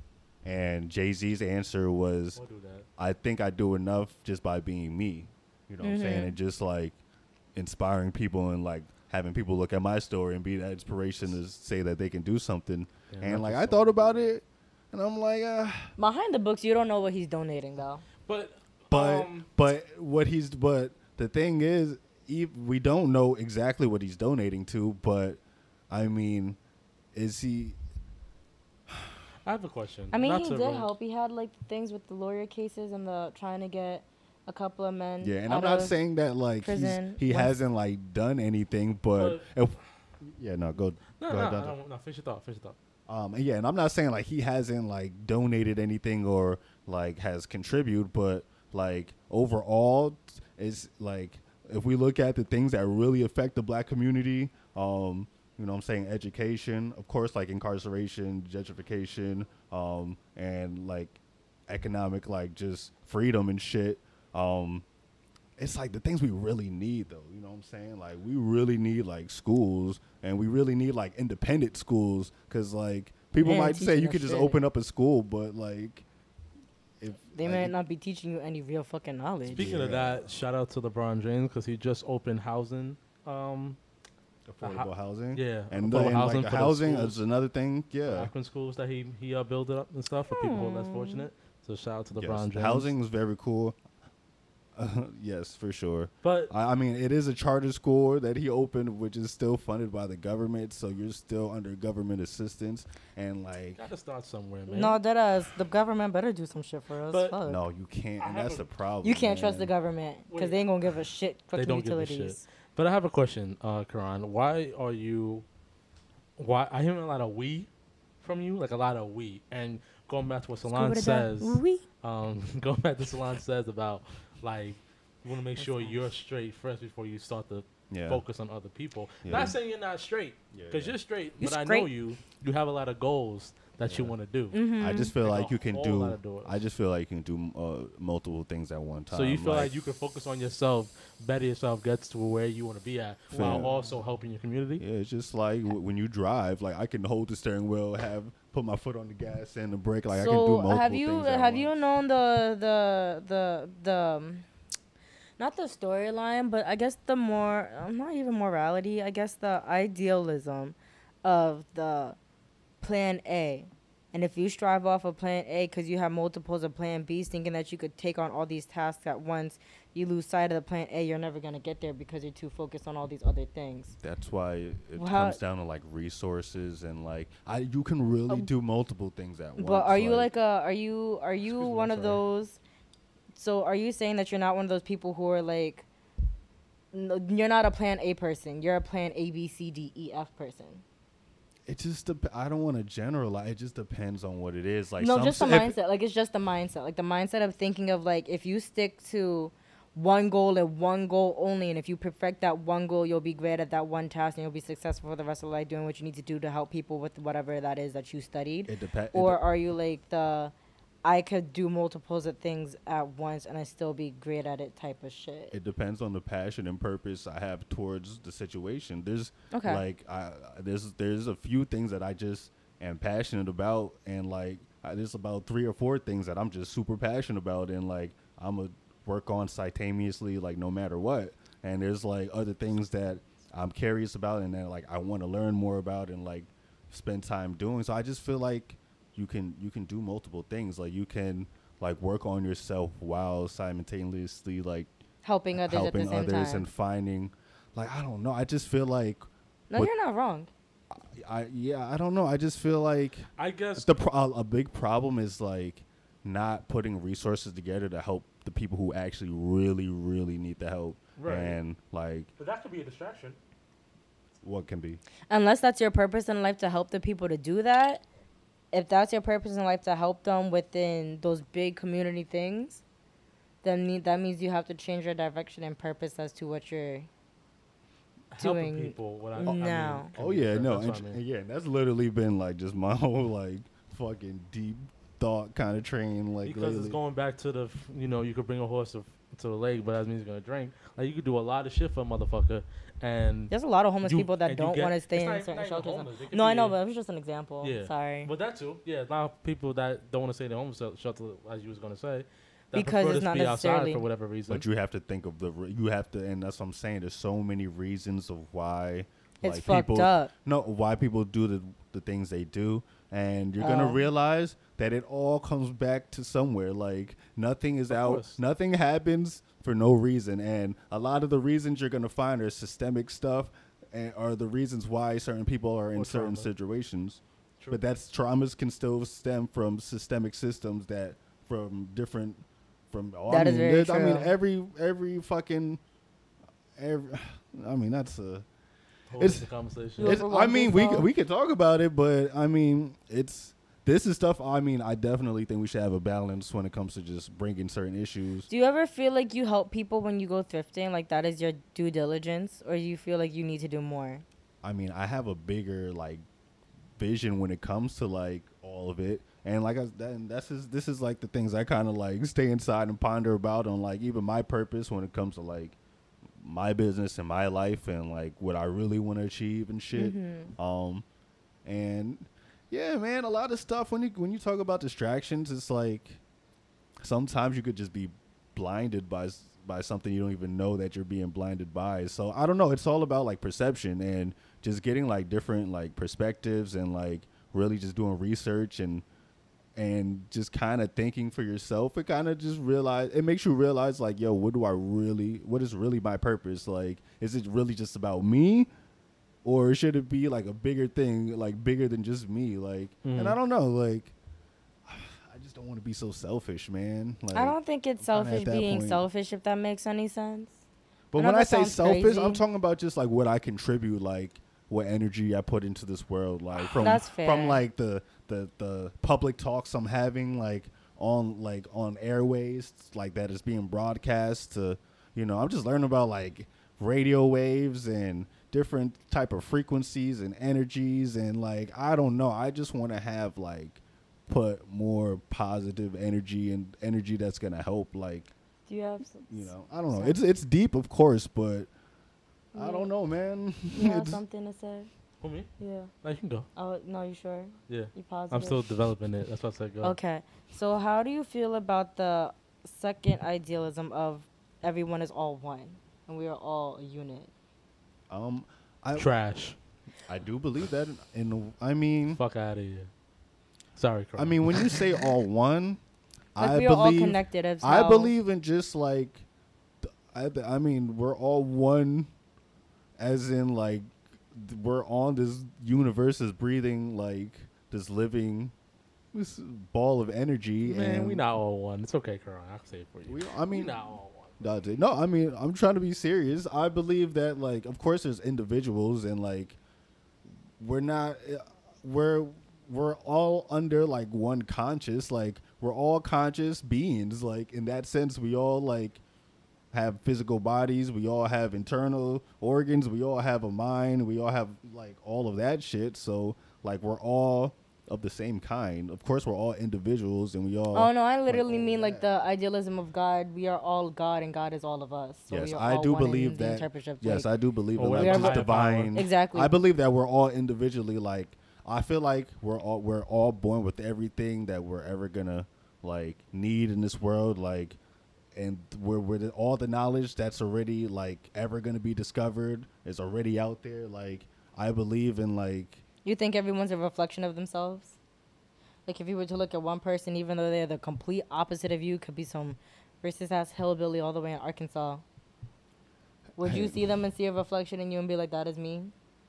And Jay-Z's answer was, We'll do that. "I think I do enough just by being me." You know what I'm saying? Mhm. And just like inspiring people and like having people look at my story and be that inspiration to say that they can do something. Yeah, and not like just I so- thought about it, and I'm like, ah. Behind the books, you don't know what he's donating though. But But um, but what he's but the thing is, ev- we don't know exactly what he's donating to. But I mean, is he? I have a question. I mean, Not he to did really- help. He had like things with the lawyer cases and the trying to get a couple of men. Yeah, and I'm out not of saying that like he's, prison. he Once- hasn't like done anything, but if, yeah, no, go. No, go no, ahead, I Dante. don't, no. Finish your thought. Finish your thought. Um, yeah, and I'm not saying like he hasn't like donated anything or like has contributed, but like overall, it's like if we look at the things that really affect the black community, um, you know what I'm saying, education, of course, like incarceration, gentrification, um, and like economic, like just freedom and shit. Um, it's like the things we really need though, you know what I'm saying? Like we really need like schools and we really need like independent schools because like people Man, might say teaching you us could just shit. open up a school, but like if They like, might not be teaching you any real fucking knowledge. Speaking of Yeah. that, shout out to LeBron James because he just opened housing. Um, affordable housing, yeah, and, affordable then housing like the for the housing schools. is another thing, yeah. Akron schools that he he uh, built it up and stuff for people who are less Hmm. fortunate. So shout out to Yes, LeBron the James. housing was very cool. Uh, yes, for sure. but I, I mean, it is a charter school that he opened, which is still funded by the government, so you're still under government assistance, and like, gotta start somewhere, man. No, that us. The government better do some shit for us. But- Fuck. no, you can't, I and have that's a- the problem. You can't trust the man. government because Wait. they ain't gonna give a shit. They Fucking don't give a utilities. shit. But I have a question, uh, Karan. Why are you? Why I hear a lot of we from you, like a lot of we. And going back to what Salon says, um, going back to Salon says about like you want to make sure you're straight first before you start to Yeah. focus on other people. Yeah. Not saying you're not straight, Yeah, because yeah. you're straight, You but I know straight. you. You have a lot of goals that you Yeah. want to do. Mm-hmm. I just feel Like like a you can whole lot of do. doors. I just feel like you can do uh, multiple things at one time. So you feel like, you can focus on yourself, better yourself, gets to where you want to be at, while Yeah. also helping your community. Yeah, it's just like w- when you drive. Like I can hold the steering wheel, have put my foot on the gas and the brake. Like I can do So multiple have you things at have you once. known the the the the um, not the storyline, but I guess the more uh, not even morality. I guess the idealism of the plan A. And if you strive off of plan A because you have multiples of plan B's, thinking that you could take on all these tasks at once, you lose sight of the plan A. You're never going to get there because you're too focused on all these other things. That's why it Well, how- comes down to like resources and like I. You can really Um, do multiple things at once. But are you like a are you are you Excuse me, one I'm of sorry. those? So are you saying that you're not one of those people who are like, no, you're not a plan A person. You're a plan A B C D E F person. It just. Dep- I don't want to generalize. It just depends on what it is. Like No, some just the s- if- mindset. Like it's just the mindset. Like the mindset of thinking of like if you stick to one goal and one goal only, and if you perfect that one goal, you'll be great at that one task, and you'll be successful for the rest of life doing what you need to do to help people with whatever that is that you studied. It depends. Or are you like the I could do multiples of things at once and I still be great at it type of shit? It depends on the passion and purpose I have towards the situation. There's Okay. like I there's there's a few things that I just am passionate about, and like I, there's about three or four things that I'm just super passionate about, and like I'm a work on simultaneously, like no matter what. And there's like other things that I'm curious about and that like I want to learn more about and like spend time doing. So I just feel like you can you can do multiple things. Like you can like work on yourself while simultaneously like Helping others helping at the same others time. and finding like I don't know. I just feel like No, what- you're not wrong. I yeah, I don't know. I just feel like I guess the pro- a big problem is like not putting resources together to help the people who actually really really need the help. Right. And like but that could be a distraction. what can be Unless that's your purpose in life to help the people to do that, if that's your purpose in life to help them within those big community things, then me- that means you have to change your direction and purpose as to what you're Helping doing people. What I, now. I mean, can Oh be yeah, different. no, That's and, what I mean. yeah, that's literally been like just my whole like fucking deep thought kind of train like Because lately. it's going back to the, f- you know, you could bring a horse to, to the lake, but that means he's gonna drink. Like you could do a lot of shit for a motherfucker, and There's a lot of homeless You- people that and you don't get- want to it's stay not in even- certain not even shelters. homeless. It could No, I be know, a- but it was just an example. yeah. Sorry. But that too, yeah. A lot of people that don't want to stay in the homeless shel- shelter, as you was gonna say, that Because prefer it's to not be outside necessarily- for whatever reason. But you have to think of the re- you have to, and that's what I'm saying. There's so many reasons of why It's like fucked people up. no why people do the the things they do, and you're gonna Oh. realize that it all comes back to somewhere. Like nothing is Of out, course. nothing happens for no reason, and a lot of the reasons you're gonna find are systemic stuff, and are the reasons why certain people are in Or certain trauma. situations. True. But that's traumas can still stem from systemic systems that from different from. Oh, That I is mean, very there's- I mean, true. every every fucking every. I mean, that's a. Whole it's- different conversation. You It's, ever I walk mean, this we long? could, we could talk about it, but I mean, it's this is stuff. I mean, I definitely think we should have a balance when it comes to just bringing certain issues. Do you ever feel like you help people when you go thrifting? Like that is your due diligence? Or you feel like you need to do more? I mean, I have a bigger like vision when it comes to like all of it, and like I, that, that's is this is like the things I kind of like stay inside and ponder about on like even my purpose when it comes to like my business and my life and like what I really want to achieve and shit. Um, and yeah, man, a lot of stuff when you when you talk about distractions, it's like sometimes you could just be blinded by s- by something you don't even know that you're being blinded by. So I don't know. It's all about like perception and just getting like different like perspectives and like really just doing research and and just kind of thinking for yourself. It kind of just realize it makes you realize like, yo, what do I really? What is really my purpose? Like, is it really just about me? Or should it be like a bigger thing, like bigger than just me? Like, and I don't know, like, I just don't want to be so selfish, man. Like, I don't think it's I'm kinda selfish at that being point. selfish, if that makes any sense. But I know when I that say sounds selfish, crazy. I'm talking about just like what I contribute, like what energy I put into this world, like from That's from fair. like the the the public talks I'm having like on like on airways like that is being broadcast to, you know, I'm just learning about like radio waves and different type of frequencies and energies, and like I don't know, I just want to have like put more positive energy and energy that's gonna help, like, Do you have some, you know, I don't know, it's it's deep of course, but I Yeah. don't know, man. you have It's- something to say? Who, me? Yeah. No, you can go. Oh no, you sure? Yeah. You positive? I'm still developing it. That's why I said go. Okay. So how do you feel about the second idealism of everyone is all one and we are all a unit? um I Trash. I do believe that in the, I mean Fuck out of here. Sorry, Carl. I mean when you say all one, Like I we are all believe connected as I how- believe in just like th- I I mean we're all one, as in like th- we're on this universe is breathing like this living this ball of energy. man, and we not all one. It's okay, Carl. I'll say it for you. we, I We mean not all one. That's it. No, I mean, I'm trying to be serious. I believe that, like, of course, there's individuals, and like, we're not, uh, we're we're all under like one conscious. Like, we're all conscious beings. Like, in that sense, we all like have physical bodies. We all have internal organs. We all have a mind. We all have like all of that shit. So, like, we're all of the same kind. Of course, we're all individuals, and we all. Oh no, I like, literally all mean like that. the idealism of God. We are all God, and God is all of us. So Yes, we are I all do one in believe the that. interpretation of, Yes, like- I do believe Or in whatever like this higher power. divine. Exactly. I believe that we're all individually like. I feel like we're all we're all born with everything that we're ever gonna like need in this world, like, and we're with all the knowledge that's already like ever gonna be discovered is already out there. Like, I believe in like. You think everyone's a reflection of themselves? Like if you were to look at one person, even though they're the complete opposite of you, could be some racist ass hillbilly all the way in Arkansas. Would you see them and see a reflection in you and be like, that is me?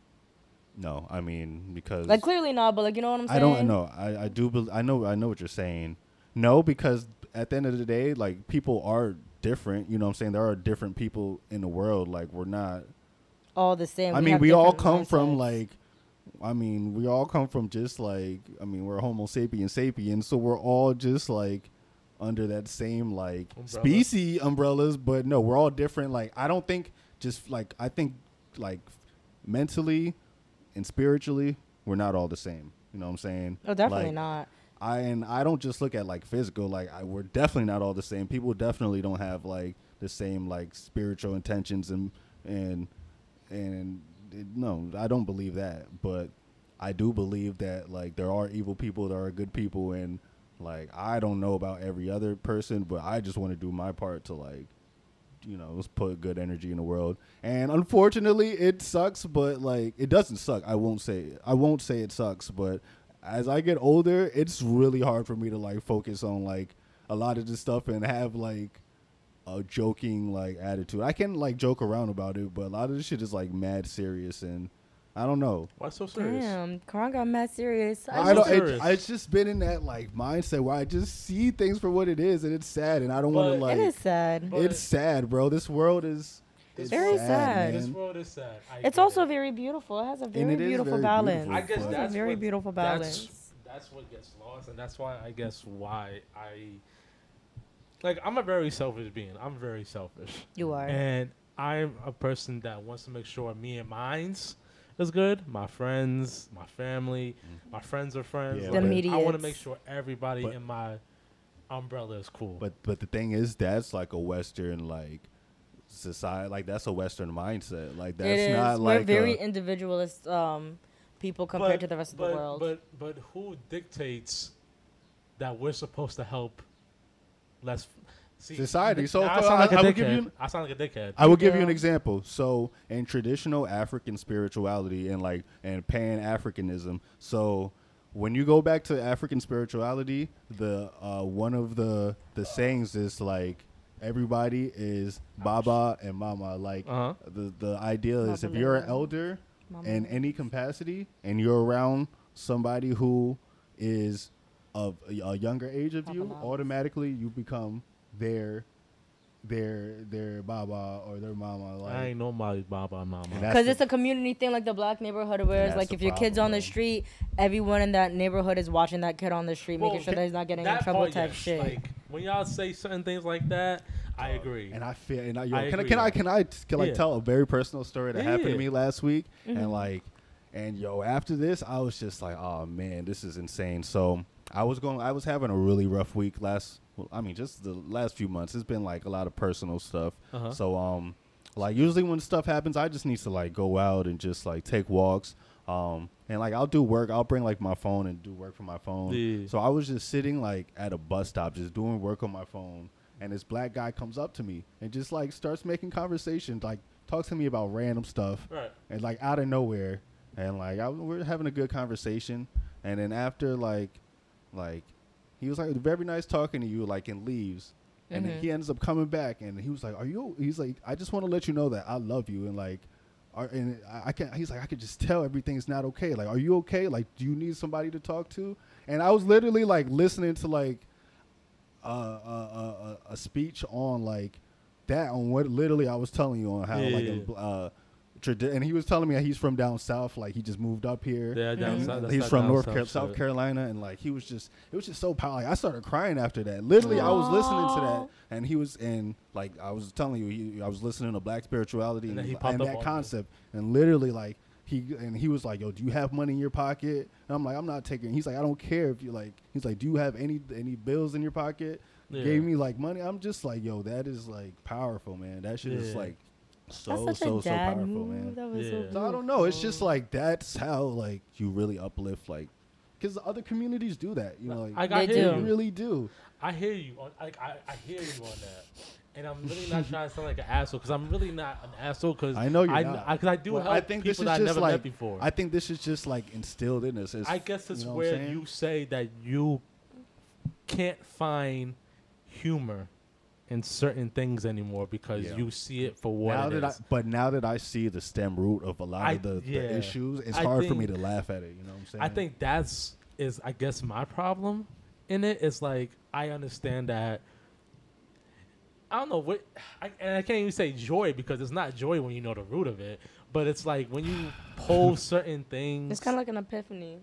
No, I mean because Like clearly not, but like you know what I'm saying? I don't know. I, I do. bel I know. I know what you're saying. No, because at the end of the day, like people are different. You know what I'm saying? There are different people in the world. Like we're not. All the same. I mean, have we all different come from mindsets. like. I mean, we all come from just like. I mean, we're Homo sapiens sapiens, so we're all just like under that same like Umbrella. species umbrellas. But no, we're all different. Like I don't think just like I think like mentally and spiritually, we're not all the same. You know what I'm saying? Oh, definitely Like, not. I and I don't just look at like physical. Like I, we're definitely not all the same. People definitely don't have like the same like spiritual intentions and and and it, no, I don't believe that. But I do believe that like there are evil people, there are good people, and like I don't know about every other person, but I just want to do my part to like. You know, let's put good energy in the world. And unfortunately, it sucks, but like it doesn't suck. I won't say I won't say it sucks, but as I get older, it's really hard for me to like focus on like a lot of this stuff and have like a joking like attitude. I can like joke around about it, but a lot of this shit is like mad serious, and I don't know. Why so serious? Damn, Karan got mad serious. I so don't. It, serious. it's just been in that like mindset where I just see things for what it is, and it's sad, and I don't want to But- like. It is sad. But- It's sad, bro. This world is. This It's Very sad. This man. world is sad. I It's get also it. very beautiful. It has a And very it is beautiful very balance. beautiful, I guess but- It's that's a very what- beautiful that's- balance. That's what gets lost, and that's why I guess why I like. I'm a very selfish being. I'm very selfish, You are. and I'm a person that wants to make sure me and mine's is good. My friends, my family, my friends are friends. Yeah, The but- I want to immediates. make sure everybody But- in my umbrella is cool. But but the thing is, that's like a Western like society. Like that's a Western mindset. Like that's It is. not We're like very a, individualist um, people compared But- to the rest but, of the world. But but who dictates that we're supposed to help? Let's see Society. So now I for- sound like I- a I will dickhead. give you- I sound like a dickhead. I will give you an Yeah. example. So in traditional African spirituality and like and Pan Africanism, so when you go back to African spirituality, the uh, one of the the sayings is like everybody is Baba and Mama. Like Uh-huh. the the idea is if Baba you're an Mama. elder Mama. in any capacity and you're around somebody who is of a, a younger age of you, Papa Mama. automatically you become their their their baba or their mama. Like, I ain't know my baba mama. And that's Because the- it's a community thing, like the black neighborhood, where it's that's like the if your kid's problem, on the bro. street, everyone in that neighborhood is watching that kid on the street, Well, making sure that- that he's not getting in that trouble part, type yes. shit. Like when y'all say certain things like that, I agree. And I feel, and I, yo, I can I agree, can I though. can I t- can like Yeah. tell a very personal story that Yeah, happened yeah. to me last week, Mm-hmm. and like, and yo, after this, I was just like, oh man, this is insane. So I was going, I was having a really rough week last. Well, I mean, just the last few months. It's been like a lot of personal stuff. Uh-huh. So um, like usually when stuff happens, I just need to like go out and just like take walks. Um, and like I'll do work. I'll bring like my phone and do work from my phone. Yeah. So I was just sitting like at a bus stop, just doing work on my phone. And this black guy comes up to me and just like starts making conversation, like talks to me about random stuff, Right. and like out of nowhere, and like I, we're having a good conversation, and then after like, like he was like very nice talking to you, like and leaves, and then Mhm. he ends up coming back, and he was like, "Are you?" He's like, "I just want to let you know that I love you," and like. Are, and I, I can. He's like, I could just tell everything's not okay. Like, are you okay? Like, do you need somebody to talk to? And I was literally like listening to like uh, uh, uh, a speech on like that on what literally I was telling you on how Yeah, like yeah, in, uh, tradi- and he was telling me that he's from down south, like he just moved up here. Yeah, down And south. that's he's that from down North south Car- South shit. Carolina, and like he was just it was just so powerful. Like, I started crying after that. Literally, I was listening to Aw. that, and he was and like I was telling you, he, I was listening to Black spirituality And and, then he and popped up on that you. concept, and literally like. He and he was like, "Yo, do you have money in your pocket?" And I'm like, "I'm not taking." He's like, "I don't care if you like." He's like, "Do you have any any bills in your pocket?" Yeah. Gave me like money. I'm just like, "Yo, that is like powerful, man. That shit is Yeah. like so That's such so a so dad powerful, move. man." That was Yeah. so So I don't know. It's just beautiful. like that's how like you really uplift like because other communities do that. You know, like I got They hear do. they you. really do. I hear you. On, I, I I hear you on that, and I'm really not trying to sound like an asshole because I'm really not an asshole because I know you're I, not. I, cause I do Well, help I think this people is that I just never like met before. I think this is just like instilled in us. As, I guess it's you know what I'm where saying? you say that you can't find humor in certain things anymore because Yeah. you see it for what now it that is. I, but now that I see the stem root of a lot I- of the, yeah. the issues, it's I hard for me think- to laugh at it. You know what I'm saying? I think that's is I guess my problem in it is like I understand that I don't know what I, and I can't even say joy because it's not joy when you know the root of it, but it's like when you post certain things. It's kind of like an epiphany.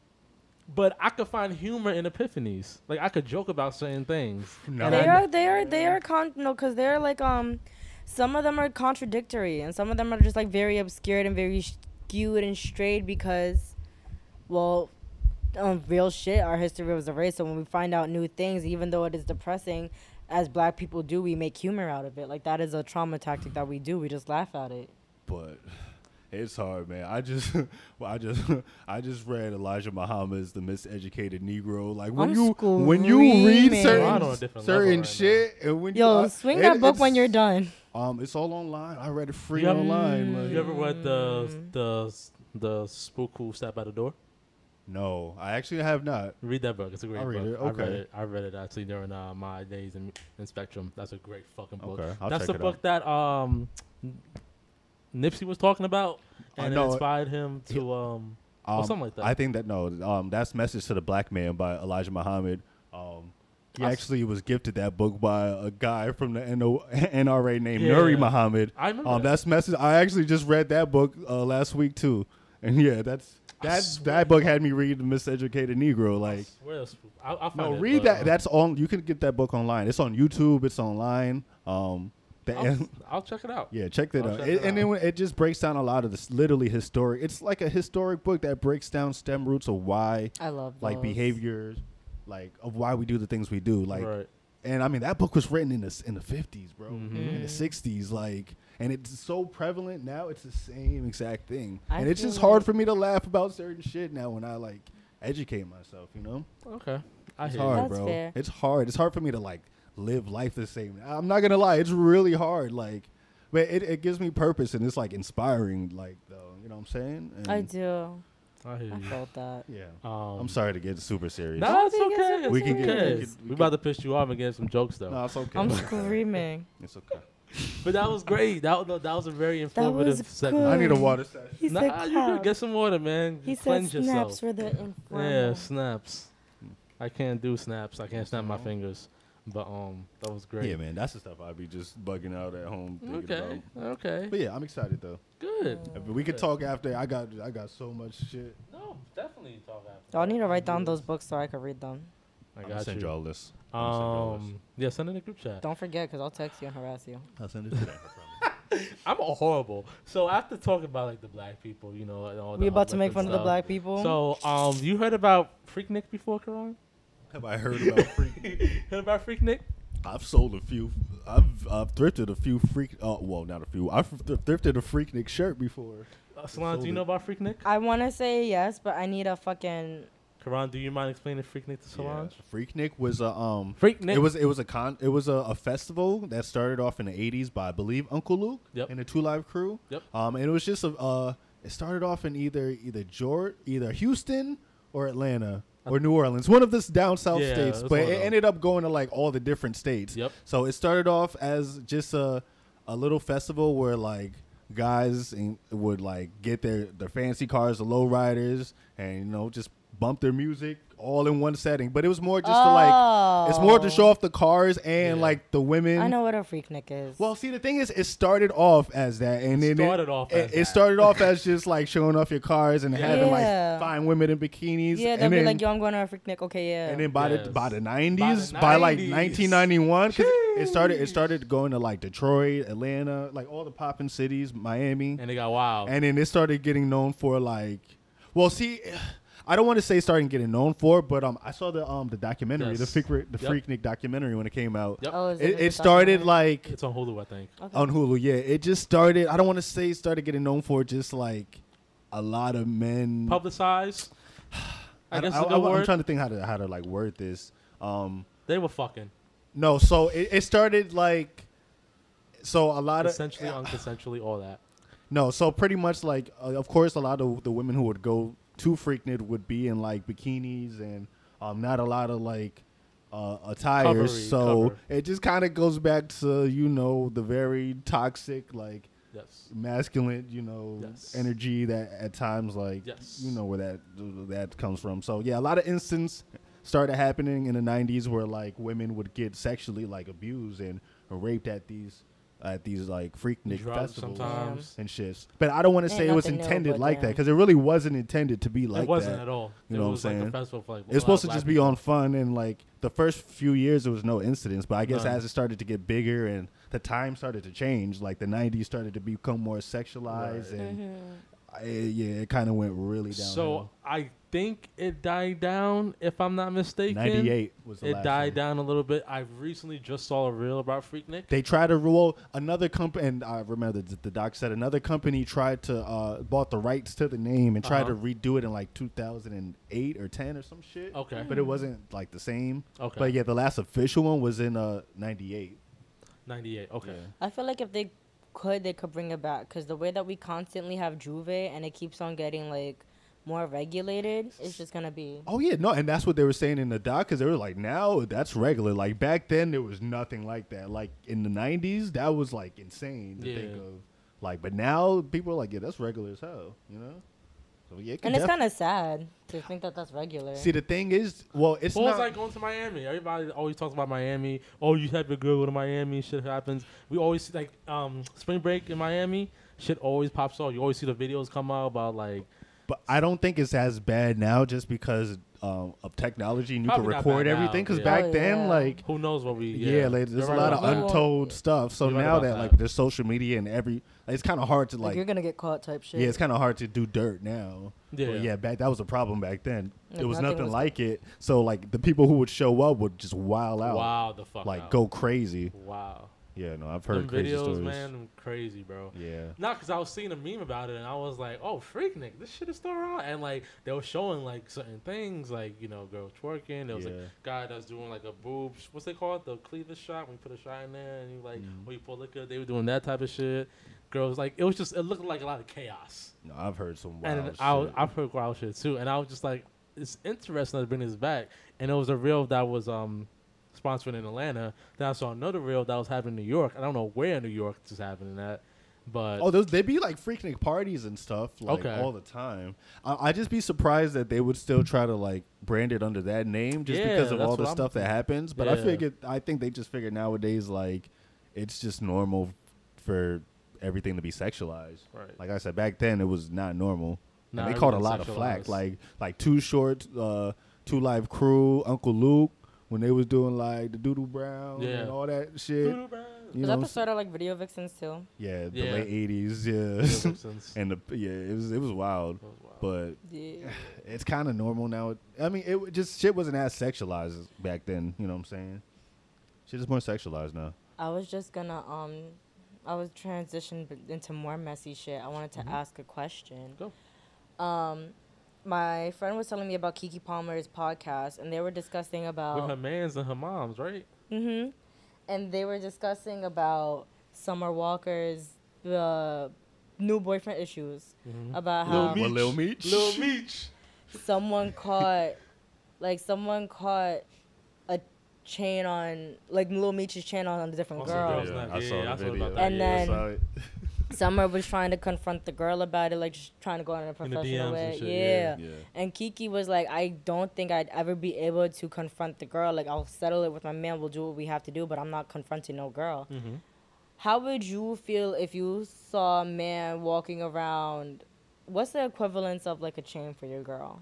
But I could find humor in epiphanies. Like I could joke about certain things. No. And They I- are, they are, they are con. No, because they're like um, some of them are contradictory, and some of them are just like very obscured and very skewed and strayed because, well, um, real shit. Our history was erased. So when we find out new things, even though it is depressing, as Black people do, we make humor out of it. Like that is a trauma tactic that we do. We just laugh at it. but it's hard, man. I just, well, I just, I just read Elijah Muhammad's "The Miseducated Negro." Like when I'm you, when you read screaming. certain, We're on a different certain level right shit, and when Yo, you, uh, swing it- that book when it's- you're done. Um, it's all online. I read it free You ever- online. Like, You ever read the the the spook who stepped out the door? no, I actually have not. Read that book. It's a great I'll book. read it. I read Okay. it. I read it actually during uh, my days in, in Spectrum. That's a great fucking book. Okay, I'll That's check the it book that um Nipsey was talking about, I and it know it. inspired him to um, or Um, something like that. I think that no, um, that's "Message to the Black Man" by Elijah Muhammad. Um, he I s- actually was gifted that book by a guy from the N O N R A named Yeah. Nuri Muhammad. I remember Um, that. that's message. I actually just read that book uh, last week too, and yeah, that's I that. swear. That book had me read "The Miseducated Negro." Like, Where else? I'll, I'll find no, it, read but, that. uh, That's on. You can get that book online. It's on YouTube. It's online. Um, the, I'll, I'll check it out. Yeah, check that I'll out. check It, it and out. then it just breaks down a lot of this literally historic. It's like a historic book that breaks down stem roots of why, I love like those. behaviors, like of why we do the things we do. Like, right. and I mean that book was written in the s- in the fifties, bro, Mhm. in the sixties, like, and it's so prevalent now. It's the same exact thing, I and it's feel just hard like- for me to laugh about certain shit now when I like educate myself. You know, Okay. I it's hear hard, you. That's bro. fair. It's hard. It's hard for me to like live life the same. I'm not gonna lie, it's really hard. Like, but it, it gives me purpose and it's like inspiring. Like, though, you know what I'm saying? And I do. I hear I you. felt that. Yeah. Um, I'm sorry to get super serious. No, it's I think it's okay. It's We can okay. get- we we can- we we about to piss you off and get some jokes though. No, it's okay. I'm screaming. It's okay. But that was great. That was that was a very was informative segment. I need a good. water session. He Nah, said you clap. good. Get some water, man. He said Cleanse snaps yourself. for the Yeah, infernal. snaps. I can't do snaps. I can't snap my fingers. But um, that was great. Yeah, man, that's the stuff I'd be just bugging out at home thinking Okay. about. Okay. But yeah, I'm excited though. Good. If we could Good. talk after. I got I got so much shit. No, definitely talk after. Y'all need to write down those books so I can read them. I I'll got send you. y'all this. I'll send y'all this. Um, yeah, send it in the group chat. Don't forget, because I'll text you and harass you. I'll send it today. I'm a horrible. So after talking about like the black people, you know, and all We the about to uplift make and fun of the stuff. black people. So um, you heard about Freaknik before, Karan? Have I heard about freak? Heard about Freaknik? I've sold a few. I've I've thrifted a few freak. Oh, well, not a few. I've thr- thrifted a Freaknik shirt before. Uh, Salon, do you sold know it. about Freaknik? I want to say yes, but I need a fucking. Karan, do you mind explaining Freaknik to Solange? Yeah. Freaknik was a um. Freaknik. It was it was a con. It was a, a festival that started off in the eighties by I believe Uncle Luke Yep. and the Two Live Crew. Yep. Um, and it was just a. Uh, it started off in either either Georgia, either Houston or Atlanta. Or New Orleans, one of the down south Yeah, states, it was but one of it those. ended up going to like all the different states. Yep. So it started off as just a a little festival where like guys in, would like get their their fancy cars, the low riders, and you know just bump their music all in one setting. But it was more just to like it's more to show off the cars and Yeah. like the women. I know what a freaknik is. Well, see, the thing is, it started off as that, and then Started it, off it, as it that. started off as just like showing off your cars and having Yeah. like fine women in bikinis. yeah, they'll and be then, like, yo, I'm going to a freaknik. Okay, yeah. and then by Yes. the by the nineties, by, By the like nineties. nineteen ninety-one, because it started it started going to like Detroit, Atlanta, like all the poppin' cities, Miami, And they got wild. and then it started getting known for like, well, see. I don't want to say starting getting known for, but um, I saw the um the documentary, Yes. the Freak, the Yep. Freaknik documentary when it came out. Yep. oh, is It, a it good started documentary? like It's on Hulu, I think. Okay. on Hulu, yeah. It just started. I don't want to say started getting known for just like a lot of men. Publicized. I, I, guess I, it's a I, good I'm word. trying to think how to how to like word this. Um, They were fucking. no, so it, it started like so a lot of Essentially, unconsensually, all that. no, so pretty much like uh, of course a lot of the women who would go to Freaknik would be in like bikinis and um not a lot of like uh attires. Covery, so cover. it just kind of goes back to you know the very toxic like Yes. masculine, you know, Yes. energy that at times like Yes. you know where that that comes from. So yeah, a lot of instances started happening in the nineties where like women would get sexually like abused and raped at these at these like Freaknik Drugs festivals sometimes. and shits. But I don't want to Ain't say it was nothing new, intended but like that damn. because it really wasn't intended to be like it wasn't that. at all. You it know what I'm was like saying? a festival for like. It's supposed to just be on fun and like the first few years there was no incidents, but I guess None. as it started to get bigger and the time started to change, like the nineties started to become more sexualized Right. and Mm-hmm. I, yeah, it kind of went really down. So I think it died down, if I'm not mistaken. ninety-eight was the It last died one. down a little bit. I recently just saw a reel about Freaknik. They tried to roll another company, and I remember the, the doc said another company tried to uh, bought the rights to the name and tried Uh-huh. to redo it in like two thousand eight or ten or some shit. Okay. but it wasn't like the same. Okay. But yeah, the last official one was in uh ninety-eight. ninety-eight. Okay. I feel like if they could, they could bring it back. Because the way that we constantly have Juve and it keeps on getting, like, more regulated, it's just going to be... Oh yeah, no, and that's what they were saying in the doc because they were like, now that's regular. Like back then, there was nothing like that. Like in the nineties, that was like insane to think Yeah. of. Like, but now people are like, yeah, that's regular as hell. You know. So yeah, it could And it's def- kind of sad to think that that's regular. see the thing is, well, it's What was not. like going to Miami? Everybody always talks about Miami. Oh, you have your girl go to Miami. Shit happens. We always see like um spring break in Miami. Shit always pops off. You always see the videos come out about like But I don't think it's as bad now just because um, of technology and you Probably can not record bad now, everything. Because yeah. back Oh, then, yeah. like, who knows what we yeah, yeah, like, there's You're a right lot of about that. untold stuff. So You're right now about that, that. like, there's social media and every, like, it's kind of hard to like, like, you're going to get caught type shit. yeah, it's kind of hard to do dirt now. Yeah. But yeah, back that was a problem back then. Like, There was nothing nothing was- like it. So like the people who would show up would just wild out, Wow, the fuck like out. go crazy. Wow. Yeah, no, I've Them heard crazy videos, stories. man, them crazy, bro. Yeah. Not because I was seeing a meme about it and I was like, oh, Freaknik, this shit is still around. And like they were showing like certain things, like you know, girl twerking. There was like Yeah. guy that's doing like a boob, what's they call it, the cleavage shot when you put a shot in there and you like, Mhm. when you pull liquor. They were doing that type of shit. Girls like it was just it looked like a lot of chaos. No, I've heard some wild And shit. I was, I've heard wild shit too. And I was just like, it's interesting to bring this back. And it was a reel that was um sponsored in Atlanta. Then I saw another reel that was happening in New York. I don't know where in New York this is happening at. But Oh, those they be like freaking parties and stuff like Okay. all the time. I I just be surprised that they would still try to like brand it under that name just Yeah, because of that's all the what I'm stuff that thinking. happens. But I Yeah. figured I think they just figured nowadays like it's just normal for everything to be sexualized. Right. Like I said back then, it was not normal. Nah, and they caught a everything's lot of flack. sexualized. Like like Too Short, uh, Two Live Crew, Uncle Luke when they was doing like the Doodoo Brown Yeah. and all that shit. Doodoo Brown. You Was know, that the start of like video vixens too? yeah, the Yeah. late eighties, yeah, Vixens. and the yeah, it was it was wild, That was wild. but Yeah. it's kind of normal now. I mean, it w- just shit wasn't as sexualized as back then. You know what I'm saying? Shit is more sexualized now. I was just gonna um, I was transition b- into more messy shit. I wanted to Mm-hmm. ask a question. Go. Um, my friend was telling me about Kiki Palmer's podcast, and they were discussing With about. her mans and her moms, right? Mm-hmm. And they were discussing about Summer Walker's uh, new boyfriend issues. Mm-hmm. About Lil how Meech. Lil Meech. Lil Meech. someone caught, like someone caught a chain on, like Lil Meech's chain on a different Also, girl. girls' night. I Yeah, saw yeah, the I saw video. about that. And yeah. then- saw it. Summer was trying to confront the girl about it, like just trying to go in a In the professional D Ms and way. shit, yeah. yeah. And Kiki was like, I don't think I'd ever be able to confront the girl. Like, I'll settle it with my man. We'll do what we have to do, but I'm not confronting no girl. Mm-hmm. How would you feel if you saw a man walking around? What's the equivalence of like a chain for your girl?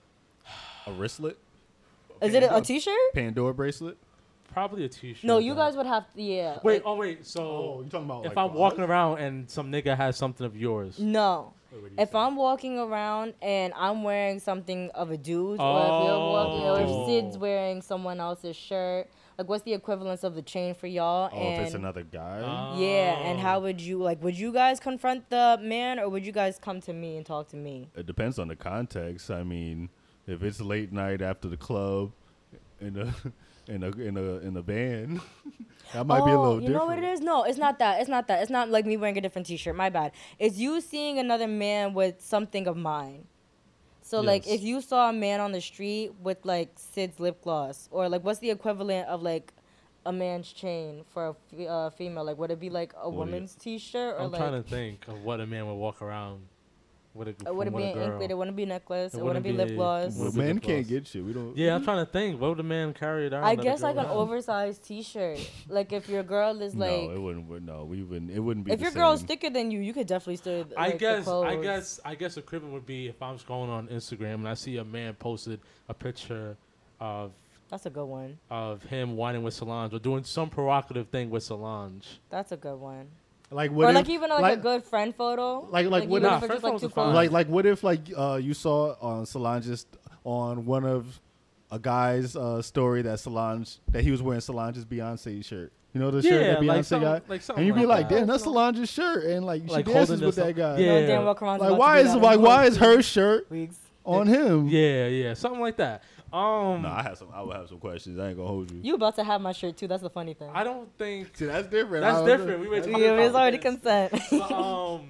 A wristlet, Is it a, a t-shirt? Pandora bracelet. Probably a t-shirt. No, you though. guys would have to, yeah. Wait, like- oh wait. So you talking about if I'm walking around and some nigga has something of yours, No. Wait, what do you If say? I'm walking around and I'm wearing something of a dude, or if you're walking, or Oh. if Sid's wearing someone else's shirt, like what's the equivalence of the chain for y'all? Oh, and if it's another guy. yeah, and Oh. how would you like? Would you guys confront the man, or would you guys come to me and talk to me? It depends on the context. I mean, if it's late night after the club, in a in a in a in a van, that might oh, be a little you different. know what it is? No, it's not that. It's not that. It's not like me wearing a different T-shirt. My bad. It's you seeing another man with something of mine. So like, Yes. if you saw a man on the street with like Sid's lip gloss, or like, what's the equivalent of like a man's chain for a fe- uh, female? Like, would it be like a What do you- woman's T-shirt, or I'm like? trying to think of what a man would walk around with a, It wouldn't from be with an a ink, girl. it wouldn't be a necklace, It it wouldn't wouldn't be lip be- gloss. Well, With men the can't gloss. get shit. We don't. Yeah, I'm trying to think. What would a man carry around? I that a guess girl like an would have? oversized T-shirt. Like if your girl is like, no, it wouldn't. would- No, we wouldn't. It wouldn't be. if the your girl's same. thicker than you, you could definitely still. I like, the guess, I clothes. guess, I guess equivalent would be if I'm just going on Instagram and I see a man posted a picture of That's a good one. of him whining with Solange or doing some provocative thing with Solange. That's a good one. Like what? or if, like even like, like, a good friend photo. like- like what even if- if it's just Nah, like friend two photos are photos. fine. like like what if like uh you saw on Solange just on one of a guy's uh story that Solange that he was wearing Solange's Beyonce shirt. You know the shirt Yeah, that like Beyonce something- got, like something and you'd be like like, that. damn, that's Solange's shirt, and like she Like dances holding with this that guy. up- You know Yeah. damn well Karan's Like about why to do is that like in why is twenty her shirt weeks? on him? Yeah, yeah, something like that. Um, No, I have some. I would have some questions. I ain't gonna hold you. You about to have my shirt too. That's the funny thing. I don't think See, that's different. that's I don't different. know. We were talking yeah, about it's already this. consent. But, um,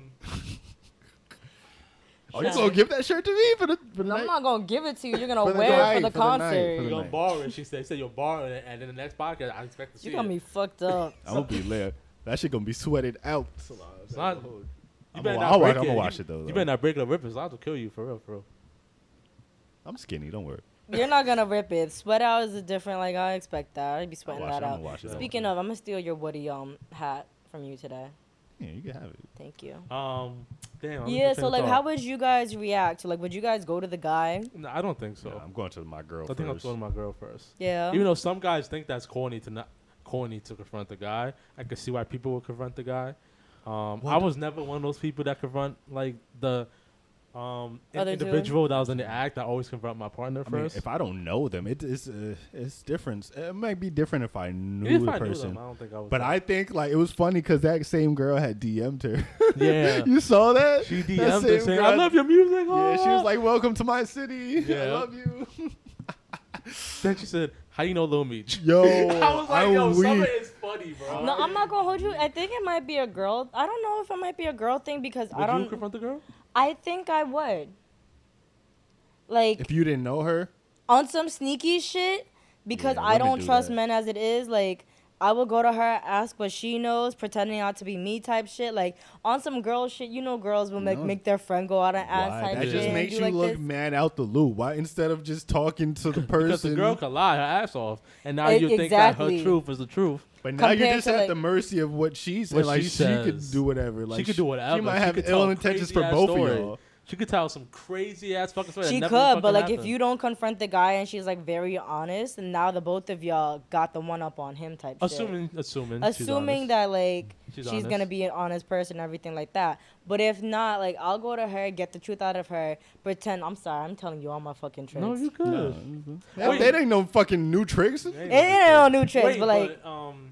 Oh, you gonna give that shirt to me for the for the I'm night? not gonna give it to you. You're gonna For the wear night, it for the for the night, concert. for you're the gonna night. borrow it. She said, "Say you're borrowing it," and then the next podcast, I expect to see You got it. me fucked up. I'm gonna be lit. That shit gonna be sweated out. It's not- I'm You gonna better wa- not I'll break watch- I'm gonna it. watch You- it though. You though. better not break the rippers. I'll kill you for real, for real. I'm skinny. Don't worry. You're not gonna rip it. Sweat out is a different. Like I expect that. I'd be I'll sweating watch that it. I'm out. gonna watch it. though. Speaking of, I'm gonna steal your Woody um hat from you today. yeah, you can have it. Thank you. Um, damn. I'm Yeah. just So trying to like, how thought. would you guys react? Like, would you guys go to the guy? No, I don't think so. Yeah, I'm going to my girl I think I'm first. going to my girl first. Yeah. Even though some guys think that's corny to not corny to confront the guy, I can see why people would confront the guy. Um, I was never one of those people that confront like the um in- Other dude? individual that was in the act. I always confront my partner I mean, first. if I don't know them, it is uh, it's different. It might be different if I knew Even if the I knew person. them, I don't think I was. But that- I think like it was funny because that same girl had D M'd her. yeah, You saw that? she That D M'd same her saying, girl- "I love your music." Yeah, she ah." was like, "Welcome to my city. I Yeah. love you." Then she said, "How you know Lil Meech?" Yo, I was like, I'm "Yo, Summer weak. is funny, bro." No, I'm not gonna hold you. I think it might be a girl. I don't know if it might be a girl thing because Would I don't. you confront the girl? I think I would. Like If you didn't know her, on some sneaky shit because Yeah, I women don't do trust that. men as it is. Like I will go to her, ask what she knows, pretending not to be me type shit. Like, on some girl shit, you know girls will make, No. make their friend go out and ask Why? type That shit. just and makes do you like look this. mad out the loop. Why instead of just talking to the person? Because the girl could lie her ass off, and now E- you think that her exactly. truth is the truth. But now you're Compared just to, at like- the mercy of what she said. What Like she she, could says. do whatever. Like She could do whatever. She might She have could tell ill a intentions for crazy-ass both story. of y'all. She could tell some crazy ass fucking story. that She never could, fucking but like if happened. you don't confront the guy and she's like very honest, and now the both of y'all got the one up on him type shit. assuming, assuming, she's Assuming honest. that like She's she's, honest. gonna be an honest person, everything like that. But if not, like I'll go to her, get the truth out of her, pretend I'm sorry, I'm telling you all my fucking tricks. No, you good. That, Wait. that ain't no fucking new tricks. it ain't no new tricks, Wait, but like um,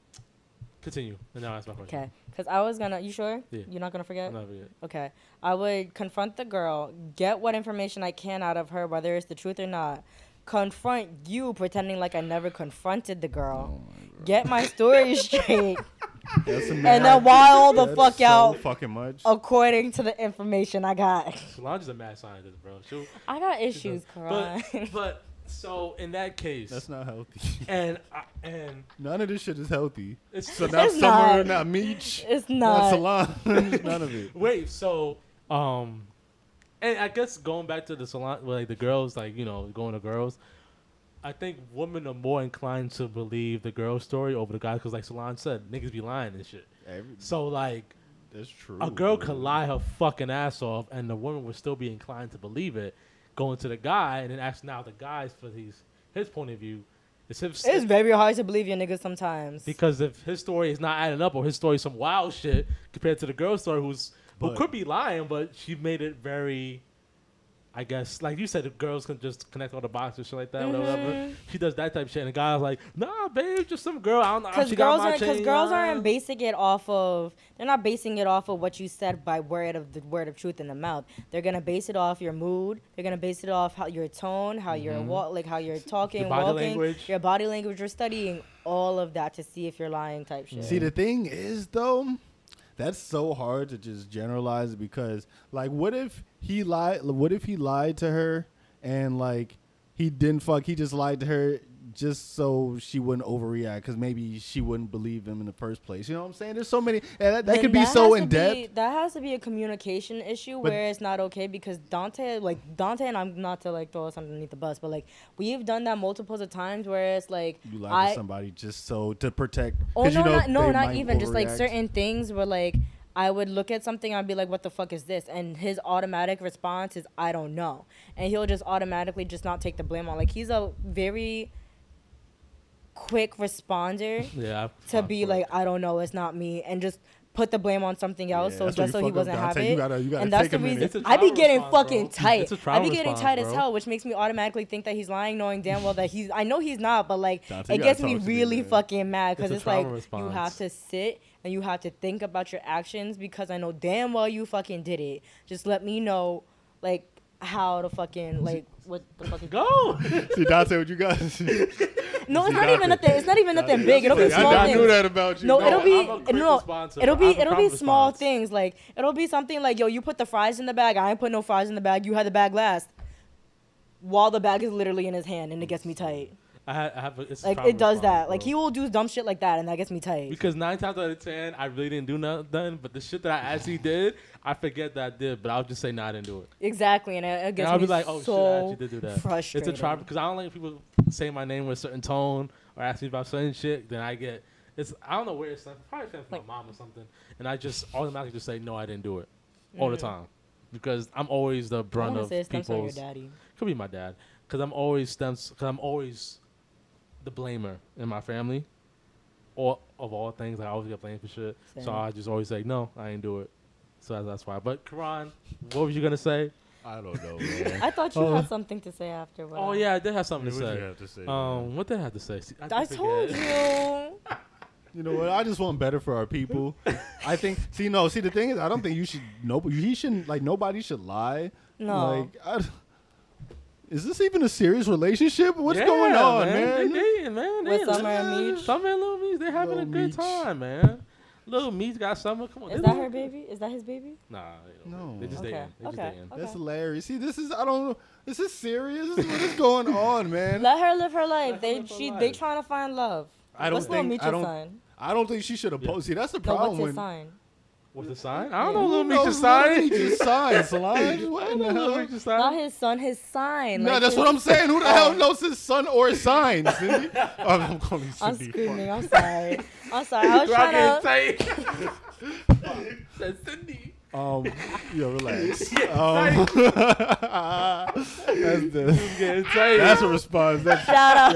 continue. And now ask my question. okay, because I was gonna. You sure? Yeah. You're not gonna forget? I'm not forget. Okay. I would confront the girl, get what information I can out of her, whether it's the truth or not. Confront you, pretending like I never confronted the girl. Get my story straight, That's a and then wild the fuck so out fucking much. according to the information I got. Solange is a mad scientist, bro. She'll, I got issues, but, Karan. but so in that case, That's not healthy. and I, and None of this shit is healthy. it's So not It's Summer, not. not Meech, It's not not. Solange, none of it. wait. So um, and I guess going back to the salon, well, like the girls, like you know, going to girls. I think women are more inclined to believe the girl story over the guy because, like Solange said, niggas be lying and shit. Every, So like. that's true. A girl bro. could lie her fucking ass off, and the woman would still be inclined to believe it. Going to the guy and then ask now the guys for his his point of view. It's if, It's very hard to believe your niggas sometimes. because if his story is not adding up or his story is some wild shit compared to the girl's story who's who But- could be lying, but she made it very. I guess, like you said, the girls can just connect all the boxes, shit like that, whatever, whatever. She does that type of shit, and the guy's like, "Nah, babe, just some girl. I don't know. how Because she got girls my aren't, because chain girls line." aren't basing it off of. They're not basing it off of what you said by word of the word of truth in the mouth. They're gonna base it off your mood. They're gonna base it off how your tone, how you're walk, like how you're talking, Your body walking, language. your body language. You're studying all of that to see if you're lying, type shit. See, the thing is, though, that's so hard to just generalize because, like, what if he lied? What if he lied to her and like he didn't fuck? He just lied to her just so she wouldn't overreact because maybe she wouldn't believe him in the first place. You know what I'm saying? There's so many. And that, that Then could be has so to in be- depth. That has to be a communication issue But- where it's not okay because Dante, like Dante, and I'm not to like throw us underneath the bus, but like we've done that multiples of times where it's like You lied I, to somebody just so to protect. Oh 'cause no, you know not, no, they not might even. Just like overreact. certain things where like I would look at something, I'd be like, "What the fuck is this?" And his automatic response is, "I don't know," and he'll just automatically just not take the blame on. Like he's a very quick responder Yeah, I- to I- be like, "I don't know, it's not me," and just put the blame on something else. Yeah, so that's where just you so he fuck up, wasn't have Dante. it. You gotta- you gotta and that's take the a minute. reason It's a I be trauma getting response, bro. fucking tight. It's a I trauma be getting response, tight as bro. hell, which makes me automatically think that he's lying, knowing damn well that he's. I know he's not, but like Dante, it you gets gotta me talk to me, really man. fucking mad because It's a it's, like trauma you response. have to sit and you have to think about your actions because I know damn well you fucking did it. Just let me know, like how to fucking like what the fuck. Is Go. See, Dante, what you got? no, it's See, not Dante. even nothing. It's not even nothing big. It'll be I, small I things. knew that about you. No, bro. it'll be I'm a quick no, responser. it'll I be have a it'll be prompt small response. things like it'll be something like yo, you put the fries in the bag. I ain't put no fries in the bag. You had the bag last. While the bag is literally in his hand, and it gets me tight. I have, I have a, it's a Like trauma it does response, that. Like bro. he will do dumb shit like that, and that gets me tight. Because nine times out of ten, I really didn't do nothing. But the shit that I actually did, I forget that I did. But I'll just say, nah, I didn't do it. Exactly, and it, it And gets I'll me be like, oh so shit, I actually did do that. frustrated. It's a trauma because I don't like people say my name with a certain tone or ask me about certain shit. Then I get it's I don't know where it's from. Probably from Like- my mom or something. And I just automatically just say, no, I didn't do it all the Mm. time because I'm always the I brunt wanna of say it stems from your people's. daddy. Could be my dad because I'm always stems because I'm always the blamer in my family, or of all things. I always get blamed for shit. Same. So I just always say no, I ain't do it. So that's, that's why. But Karan, what was you gonna say? I don't know, man. I thought you Oh. had something to say after. but Oh I- yeah, I did have something What to you say. have to say, man? Um, what did I have to say? See, I did told forget. you. You know what? I just want better for our people. I think. See, no. See, the thing is, I don't think you should. Nobody. He shouldn't. Like nobody should lie. No. Like, I, is this even a serious relationship? What's Yeah, going on, man? man? They dating, man. With They- Summer and Meech? Summer and Lil Meech, they having Lil a good Meech. time, man. Lil Meech got Summer. Come on, Is they that look- her baby? Is that his baby? Nah, they don't. No. They just Okay, dating. They just okay, dating. okay. That's hilarious. See, this is. I don't know. Is this serious? What is going on, man? Let her live her life. Let her They live her she they life. trying to find love. I don't What's Lil think I Meech's don't. sign? I don't think she should have Yeah. posted. See, that's the No, problem. what's his when, sign? What's the sign? I don't know Who Lil knows Meech's Lil sign. Meech's sign, Solange? What I in know the Lil hell? Meech's Not sign. his son, his sign. No, like that's his- what I'm saying. Who the hell knows his son or his sign, Cindy? Oh, I'm calling you I'm Cindy. screaming. I'm sorry. I'm sorry. I was trying to. Said Cindy. Um, yeah, relax. Um, that's the. Getting tight. That's a response. That's, Shout out.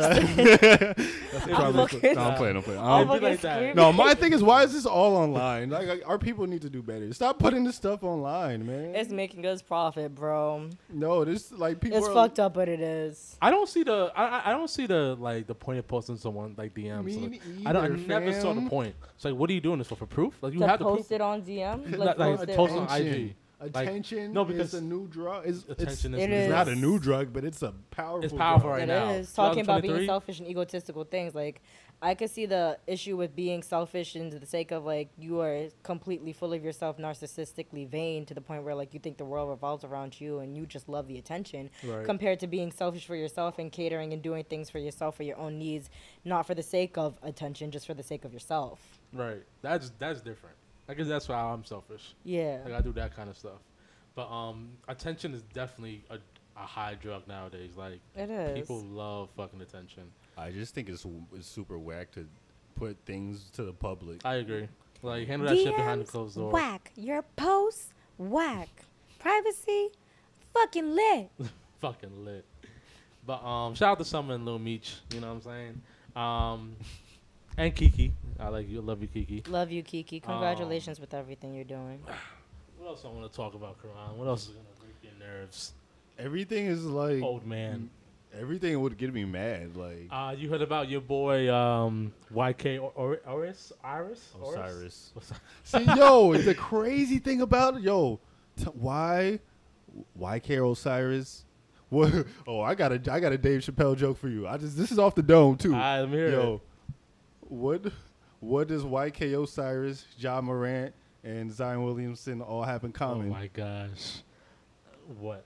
that's I'm probably. fucking- No, I'm playing. I'm playing. I'm Um, It'd be fucking like that. screaming. no, my thing is, why is this all online? Like, like, our people need to do better. Stop putting this stuff online, man. It's making us profit, bro. no, this like people. It's are, fucked up, but it is. I don't see the I I- I don't see the like the point of posting someone like D Ms. Me Like, I don't. I neither, never saw the fam. point. It's like, what are you doing this for? For proof? Like you To have to post proof. it on D M, Like- like, like post it. post on on- I G. Like, Attention no, because is a new drug. It's, it's, attention It it's is. not a new drug, but it's a powerful. It's powerful drug. right It now. is talking about being twenty twenty-three. selfish and egotistical things. Like, I could see the issue with being selfish and to the sake of like you are completely full of yourself, narcissistically vain to the point where like you think the world revolves around you and you just love the attention. Right. Compared to being selfish for yourself and catering and doing things for yourself for your own needs, not for the sake of attention, just for the sake of yourself. Right. That's that's different. I guess that's why I'm selfish. Yeah. Like I do that kind of stuff. But um, attention is definitely a, a high drug nowadays. Like It is. people love fucking attention. I just think it's, it's super whack to put things to the public. I agree. Like handle that shit behind the closed door. Whack. Your posts, whack. Privacy, fucking lit. Fucking lit. But um, shout out to Summer and Lil Meech. You know what I'm saying? Um, and Kiki. I like you. Love you, Kiki. Love you, Kiki. Congratulations with everything you're doing. What else I want to talk about, Karan? What else is gonna break your nerves, Everything is like old man? everything would get me mad. Like Uh, you heard about your boy um, Y K or- or- Oris? Iris? Osiris. Osiris? See, yo, the crazy thing about it, yo, t- why, why care Osiris? What? Oh, I got a, I got a Dave Chappelle joke for you. I just, this is off the dome too. All right, let me hear yo, it. what, what does Y K Osiris, John Morant, and Zion Williamson all have in Oh common? my gosh. What?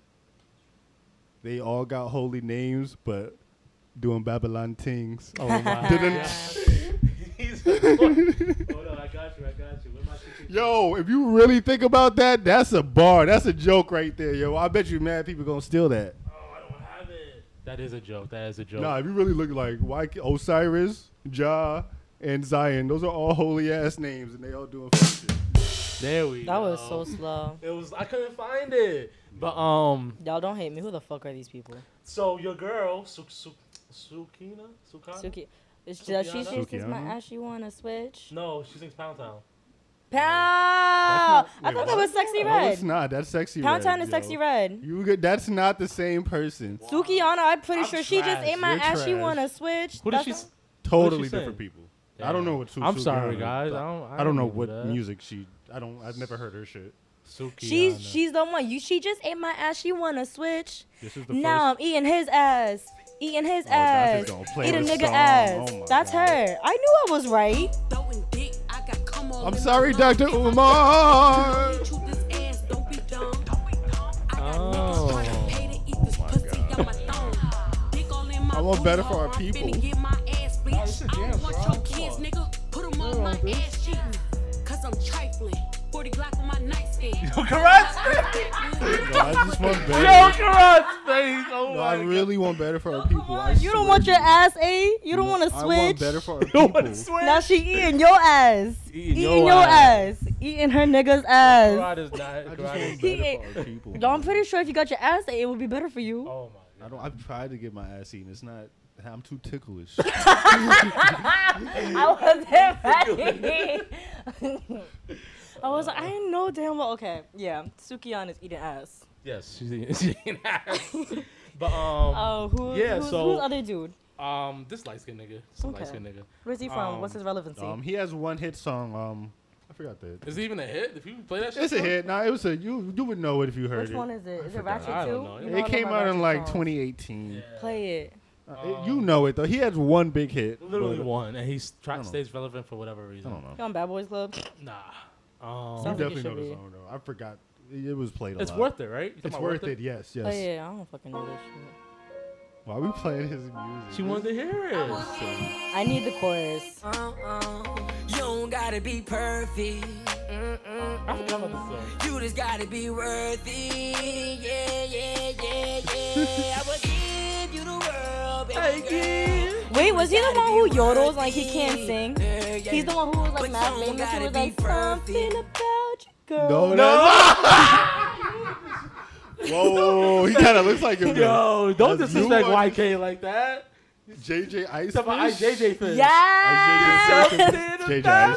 They all got holy names, but doing Babylon things. Oh my Didn't- gosh. He's like, hold on, I got you, I got you. Where my ticket? Yo, if you really think about that, that's a bar. That's a joke right there, yo. I bet you mad people gonna steal that. Oh, I don't have it. That is a joke. That is a joke. Nah, if you really look like why Osiris, Ja, and Zion, those are all holy ass names, and they all doing fun shit. There we That go. was so slow. It was. I couldn't find it. But um, Y'all don't hate me. Who the fuck are these people? so your girl, Su- Su- Sukina, Sukana? Suki. Is, does she Sukiana? say this is my Sukiana? ass? She wanna switch? No, she sings Pound Town. Pound. not- I wait, thought that what? was Sexy No, it's Red. not. That's Sexy Pound Red. Town is yo. Sexy Red. You get, that's not the same person. Sukiana, I'm pretty I'm sure she just trash. ate my You're ass. She trash. wanna switch. Who did That's she? not- s- Totally she sing? different people. I don't know what. Su- I'm sorry, Sukiana- guys. I don't. I, I don't know didn't what do that. music she. I don't. I've never heard her shit. Sukiana. She's she's the one. You she just ate my ass. She wanna switch. This is the Now I'm first. eating his ass. Eating his Oh, ass. Dante's gonna play Eat a this nigga song. ass. Oh my That's God. her. I knew I was right. Throwing dick, I got come on I'm in sorry, my Doctor lungs. Umar. Shoot this ass, don't be dumb. I got Oh. niggas tryna pay to eat this pussy on my thumb. Dick all in my I want booty better for our hole, I'm people. finna get my ass bleached. this is I don't dance, want bro. your Come kids, on. nigga. Put 'em on my ass cheeks. Cause I'm trifling. forty Glock on my nightstand. Correct. No, I just want Yo, better. correct. Face. Oh No, my I God. really want better for our people. I You don't swear want to your you. ass ate. You don't want to I want switch. better for our don't wanna people. switch. Now she eating your ass. Eating Eating your your ass. ass. Eating her nigga's ass. Karate is not. I just Karate want is- He better ate- for our people. Yo, I'm pretty sure if you got your ass ate, it would be better for you. Oh my I God. don't. I've tried to get my ass eaten. It's not. I'm too ticklish. I wasn't ready. I was like, I didn't know damn well. Okay, yeah, Sukiana is eating ass. Yes, she's eating, she's eating ass. But um, Oh, who? yeah, who's, so- who's other dude? um, this light skinned nigga, some Okay. light skinned nigga. Where's he from? um, What's his relevancy? um, he has one hit song. Um, I forgot that. Is it even a hit? If you play that shit, It's a bro? hit. Nah, it was a. You you would know it if you heard Which it. one is it? Is it forgot. Ratchet I don't two? know. You know I It love came my out in Ratchet like songs. twenty eighteen. Yeah. Play it. Uh, it- you know it though. He has one big hit. Literally but- one, and he's I try don't know. stays relevant for whatever I reason. don't know. You on Bad Boys Club? Nah. You Um, Sounds like it definitely should know the be. song though. I forgot. It it was played a it's lot. worth it, right? You talking It's about worth it. Yes. Yes. Oh yeah, I don't fucking know this shit. Why are we playing his music? She wanted to hear it. I need the chorus. Uh-uh. You don't gotta be perfect. Mm-mm. I forgot about this song. You just gotta be worthy. Yeah, yeah, yeah, yeah. I will give you the world, baby girl. Wait, was he the one who yodels like he can't sing? He's the one who was like mad famous. He was like something about you, girl. No, no. Whoa, whoa, whoa, he kind of looks like him. Yo, don't That's disrespect you. Y K like that. J J Ice. Talk about I J J Fish. Yeah. J J Ice.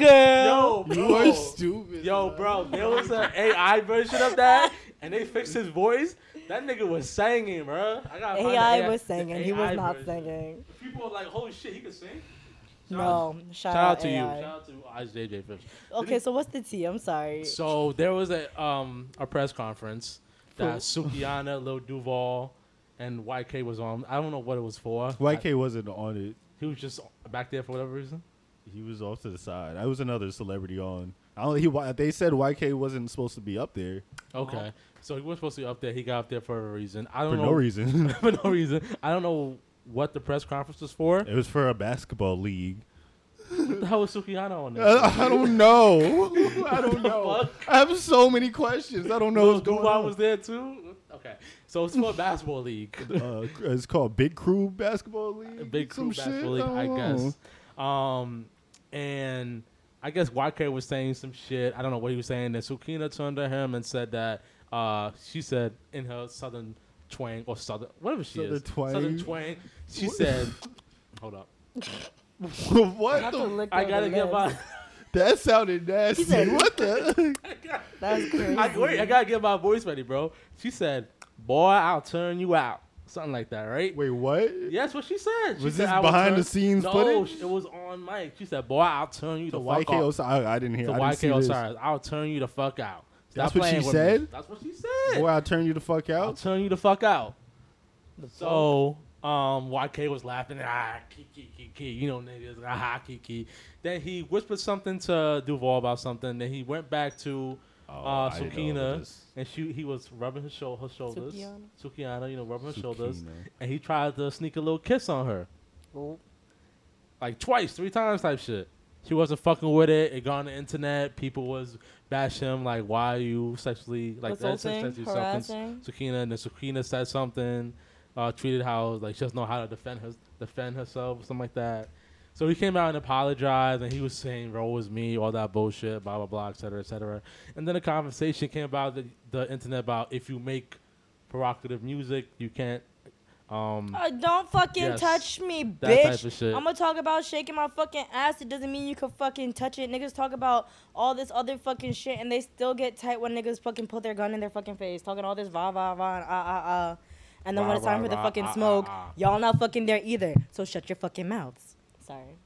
Yo, You bro. are stupid. Yo, bro, there was an A I version of that, and they fixed his voice. That nigga was singing, bro. I gotta find A the I A was singing. the He was A I not version. singing. People were like, holy shit, he could sing? Shout No. out- Shout, Shout out to you. A I. Shout out to I J J Fish. Okay, so what's the T? I'm sorry. So there was a um a press conference that Sukihana, Lil Duval, and Y K was on. I don't know what it was for. Y K wasn't on it. He was just back there for whatever reason. He was off to the side. I was another celebrity on. I don't. He. They said Y K wasn't supposed to be up there Okay, so he was supposed to be up there. He got up there for a reason. I don't for know no reason. for no reason. I don't know what the press conference was for. It was for a basketball league. What the hell was Sukihana on there? I, I don't know. I don't the know. fuck? I have so many questions. I don't know Lil what's going Duval on. was there too. Okay, so it's for a basketball league. uh, it's called Big Crew Basketball League. Big Some Crew Basketball shit? League, I, don't guess. know. Um, and I guess Y K was saying some shit. I don't know what he was saying. Then Sukina turned to him and said that uh, she said in her southern twang or southern whatever she Southern is twang? southern twang. She said, "Hold up, What have to the? lick I on gotta the get lips. my." That sounded nasty. said- What the? That was crazy. I, wait, I gotta get my voice ready, bro. She said, "Boy, I'll turn you out." Something like that, right? Wait, what? Yeah, that's what she said. She Was said, this "I will behind turn-" the scenes no, footage? it was on mic. She said, "Boy, I'll turn you The the Y fuck K out." Osiris. I didn't hear. The I Y didn't see K this. Osiris, I'll turn you the fuck out. Stop That's what she playing with me. said? That's what she said. Boy, I'll turn you the fuck I'll out. turn you the fuck out. So, um, Y K was laughing. Ah, kiki, kiki. You know, niggas. Ah, kiki. Then he whispered something to Duval about something. Then he went back to Oh, uh, I didn't know Sukina, this. and she he was rubbing her, shou- her shoulders. Sukihana? Sukihana, you know, rubbing her shoulders. Sukina. And he tried to sneak a little kiss on her. Oh. Like twice, three times type shit. She wasn't fucking with it. It got on the internet. People was bash him like, why are you sexually like that? Assaulting, Sexually harassing. Sukina, and then Sukina said something, uh, treated how like she doesn't know how to defend her, defend herself, something like that. So he came out and apologized, and he was saying, "Roll was me," all that bullshit, blah blah blah, et cetera, et cetera. And then a conversation came about the, the internet about if you make provocative music, you can't. Um, Uh, don't fucking Yes. touch me, That bitch. type of shit. I'm gonna talk about shaking my fucking ass. It doesn't mean you can fucking touch it. Niggas talk about all this other fucking shit and they still get tight when niggas fucking put their gun in their fucking face, talking all this va va va and ah ah ah. And then Rah, when it's time rah, for the rah, fucking ah, ah, smoke, ah. y'all not fucking there either. So shut your fucking mouths. Sorry.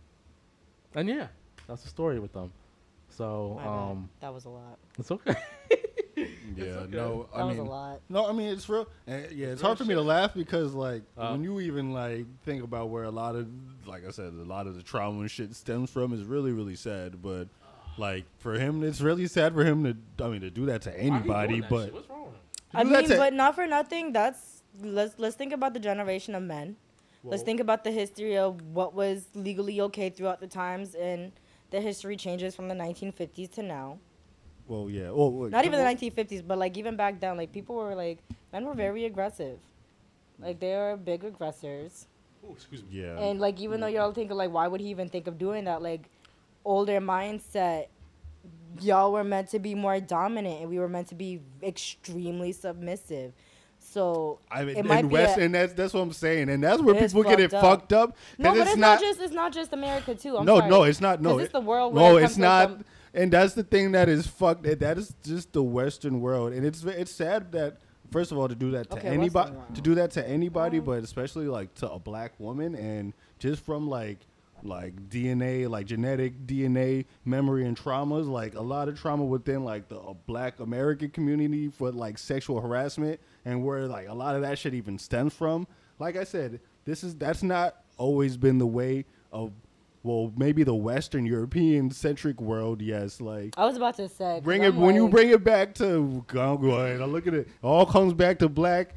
and yeah, that's the story with them. So My bad. um, That was a lot. it's okay. Yeah, okay. no, That I was mean, a lot. no, I mean it's real. And yeah, it's real hard for me to shit. laugh because like Uh. when you even like think about where a lot of, like I said, a lot of the trauma and shit stems from is really really sad. But like for him, it's really sad for him to, I mean, to do that to Why he anybody. doing that But shit? What's wrong with him? I do that mean, to- but not for nothing. That's let's let's think about the generation of men. Let's Well- think about the history of what was legally okay throughout the times, and the history changes from the nineteen fifties to now. well, yeah, well, well, Not even the well, nineteen fifties, but like even back then, like people were like men were very aggressive, like they were big aggressors. Ooh, excuse me. Yeah, And like even though y'all think of like why would he even think of doing that? Like older mindset, y'all were meant to be more dominant, and we were meant to be extremely submissive. So I mean, it might in be West, a- and that's that's what I'm saying, and that's where It's people get it fucked up. fucked up. No, 'cause but it's, not, just it's not just America too. I'm no, sorry. no, it's not. No, 'Cause it's it- the world. No, Where it it's comes not. from. And that's the thing that is fucked. That that is just the Western world, and it's it's sad that first of all to do that to Okay, anybody, Western world. to do that to anybody, but especially like to a black woman, and just from like like D N A, like genetic D N A memory and traumas, like a lot of trauma within like the uh, Black American community for like sexual harassment, and where like a lot of that shit even stems from. Like I said, this is that's not always been the way of. Well, maybe the Western European centric world, yes. Like I was about to say. 'cause bring it I'm when you like- bring it back to go go ahead. I look at it. All comes back to black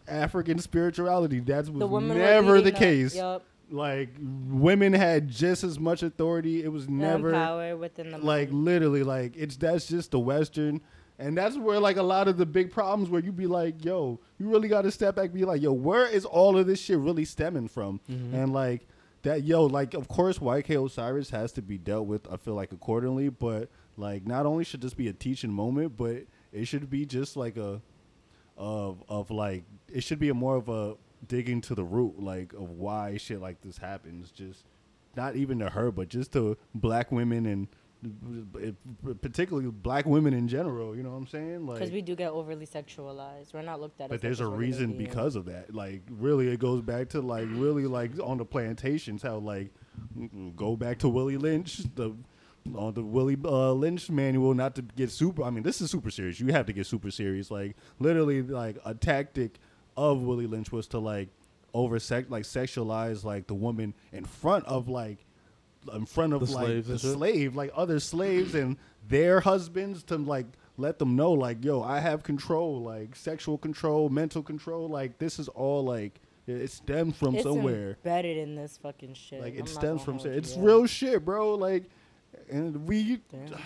African spirituality. That was The women were never the leading case. The, yep. Like women had just as much authority. It was never power within the like men. literally like it's that's just the Western, and that's where like a lot of the big problems where you be like, yo, you really got to step back, and be like, yo, where is all of this shit really stemming from? Mm-hmm. And like that, yo, like of course Y K Osiris has to be dealt with. I feel like accordingly, but like not only should this be a teaching moment, but it should be just like a of of like it should be a more of a digging to the root, like of why shit like this happens. Just not even to her, but just to black women and particularly black women in general. You know what I'm saying? Like, Because we do get overly sexualized. We're not looked at. but as there's like a this regular reason being. because of that. Like, really, it goes back to like really like on the plantations how like go back to Willie Lynch the. On the Willie uh, Lynch manual, not to get super. I mean, this is super serious. You have to get super serious. Like, literally, like a tactic of Willie Lynch was to like over sex, like sexualize like the woman in front of like in front of The like slaves the and shit? slave, like other slaves and their husbands to like let them know like, yo, I have control, like sexual control, mental control. Like this is all like it stems from It's somewhere. embedded in this fucking shit. Like I'm it not stems gonna from hold shit. you, It's yeah. real shit, bro. Like, and we, Damn.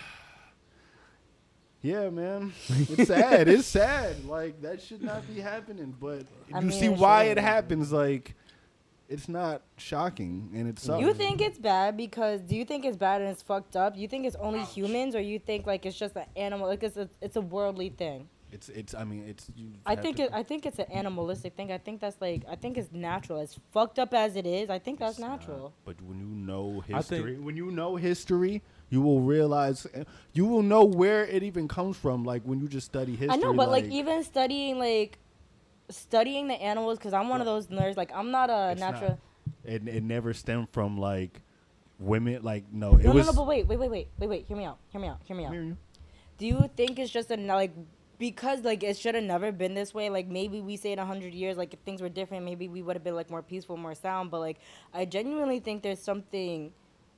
yeah, man. It's sad. It's sad. Like that should not be happening. But I you mean, see it why shouldn't. it happens. Like, it's not shocking, and it's You think it's bad because do you think it's bad and it's fucked up? You think it's only humans, or you think like it's just an animal? Like it's a it's a worldly thing. It's it's. I mean, it's. You I have think to- it. I think it's an animalistic thing. I think that's like. I think it's natural. As fucked up as it is, I think that's It's not. natural. But when you know I think- history, when you know history, you will realize, you will know where it even comes from. Like when you just study history. I know, but like, even studying like, studying the animals, because I'm one of those nerds. Like I'm not a It's natural. not. It it never stemmed from like women. Like no, it No, was. no, no. But wait, wait, wait, wait, wait, wait. Hear me out. Hear me out. Hear me out. Hear you. Do you think it's just a like because like it should have never been this way? Like maybe we say in a hundred years, like if things were different, maybe we would have been like more peaceful, more sound. But like I genuinely think there's something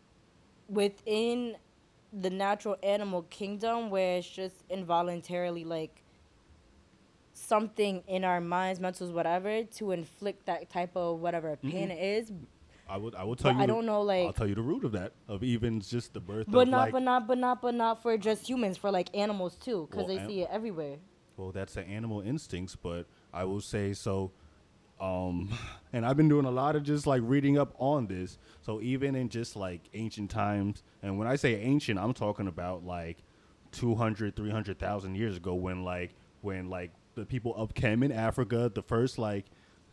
within the natural animal kingdom where it's just involuntarily like something in our minds, mentals, whatever, to inflict that type of whatever pain it is. I would I will tell But you. I the- don't know, like- I'll tell you the root of that of even just the birth. But of not, like, but not, but not, but not for just humans, for like animals too, because Well, they an- see it everywhere. Well, that's the animal instincts, but I will say so. Um, and I've been doing a lot of just like reading up on this. So even in just like ancient times, and when I say ancient, I'm talking about like two hundred, three hundred thousand years ago when like, when like the people of Kem in Africa, the first like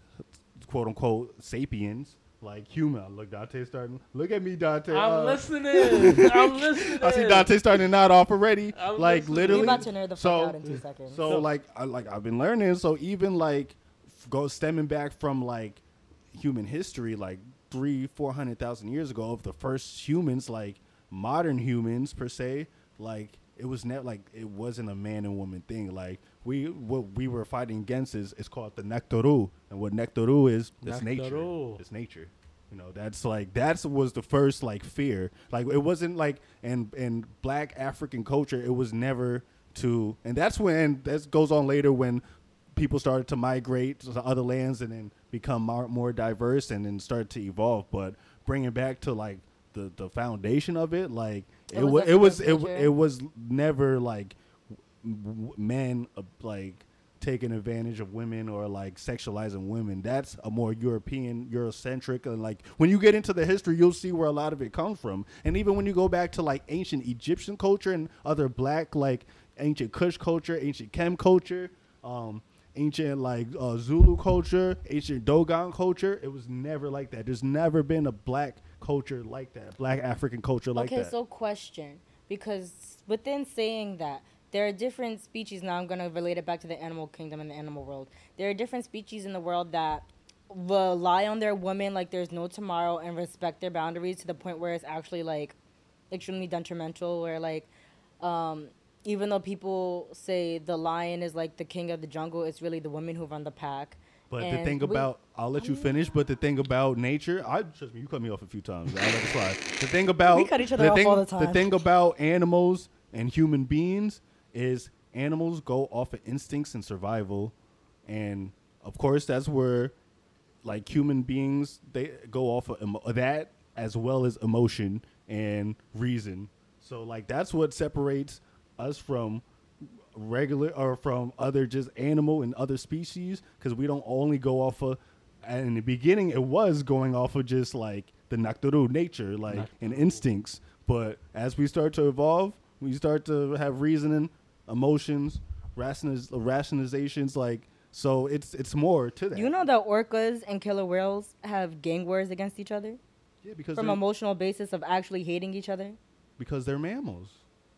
quote unquote sapiens, like human. Look, Dante starting. Look at me, Dante. I'm uh, listening. I'm listening. I see Dante starting to nod off already. I'm like listening. literally. We're about to nerd the fuck so, out in two seconds. So like, I, like I've been learning. So even like, f- go stemming back from like human history, like three, four hundred thousand years ago, of the first humans, like modern humans per se, like it was never like it wasn't a man and woman thing. Like we what we were fighting against is it's called the Nectaru, and what Nectaru is, it's nature. Nectaru. It's nature. You know, that's like that's was the first like fear. Like it wasn't like in in black African culture, it was never to, and that's when that goes on later when people started to migrate to other lands and then become more, more diverse and then start to evolve. But bringing back to like the the foundation of it, like It it was was a it was first it, nature. it was never like w- w- men uh, like taking advantage of women or like sexualizing women. That's a more European, Eurocentric, and like when you get into the history, you'll see where a lot of it comes from. And even when you go back to like ancient Egyptian culture and other black like ancient Kush culture, ancient Kem culture, um, ancient like uh, Zulu culture, ancient Dogon culture, it was never like that. There's never been a black culture like that, black African culture like okay, that. so question, because within saying that, there are different species. Now I'm going to relate it back to the animal kingdom and the animal world. There are different species in the world that rely on their women like there's no tomorrow and respect their boundaries to the point where it's actually like extremely detrimental, where like um, even though people say the lion is like the king of the jungle, it's really the women who run the pack. But the And thing we- about, I'll let you finish. But the thing about nature, I trust me, you cut me off a few times. I'll let it slide. The thing about We cut each other off thing, all the time. thing about animals and human beings is animals go off of instincts and survival, and of course, that's where like human beings they go off of emo- that as well as emotion and reason. So like that's what separates us from regular or from other just animal and other species, because we don't only go off of, and in the beginning it was going off of just like the Naktoru nature, like and instincts. But as we start to evolve, we start to have reasoning, emotions, rationaliz- rationalizations, like so it's it's more to that. You know that orcas and killer whales have gang wars against each other? Yeah, because from they're- emotional basis of actually hating each other. Because they're mammals,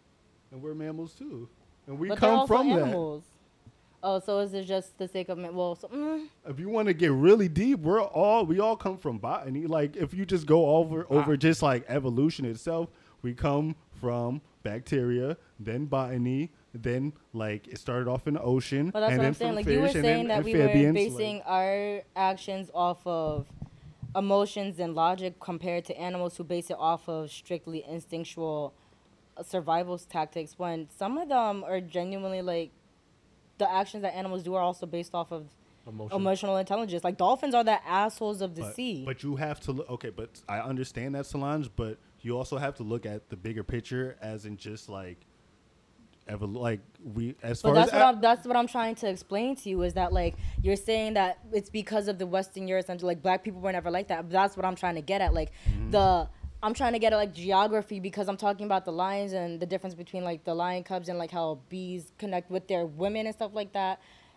and we're mammals too, and we But they're come also from animals. Oh, so is it just the sake of ma- well? So, mm, that. If you want to get really deep, we're all we all come from botany. Like if you just go over over just like evolution itself, we come from bacteria, then botany, then like it started off in the ocean. but that's and what then I'm saying. from Like fish, you were and then saying that we were amphibians, like- basing our actions off of emotions and logic compared to animals who base it off of strictly instinctual uh, survival tactics. When some of them are genuinely like the actions that animals do are also based off of Emotion. emotional intelligence. Like dolphins are the assholes of the but, sea. But you have to look. Okay, but I understand that, Solange. But you also have to look at the bigger picture, as in just like, ever like we as But far that's as what a- I'm, that's what I'm trying to explain to you is that like you're saying that it's because of the Western Eurocentric, like black people were never like that. But that's what I'm trying to get at. Like Mm-hmm. the I'm trying to get at like geography, because I'm talking about the lions and the difference between like the lion cubs and like how bees connect with their women and stuff like that.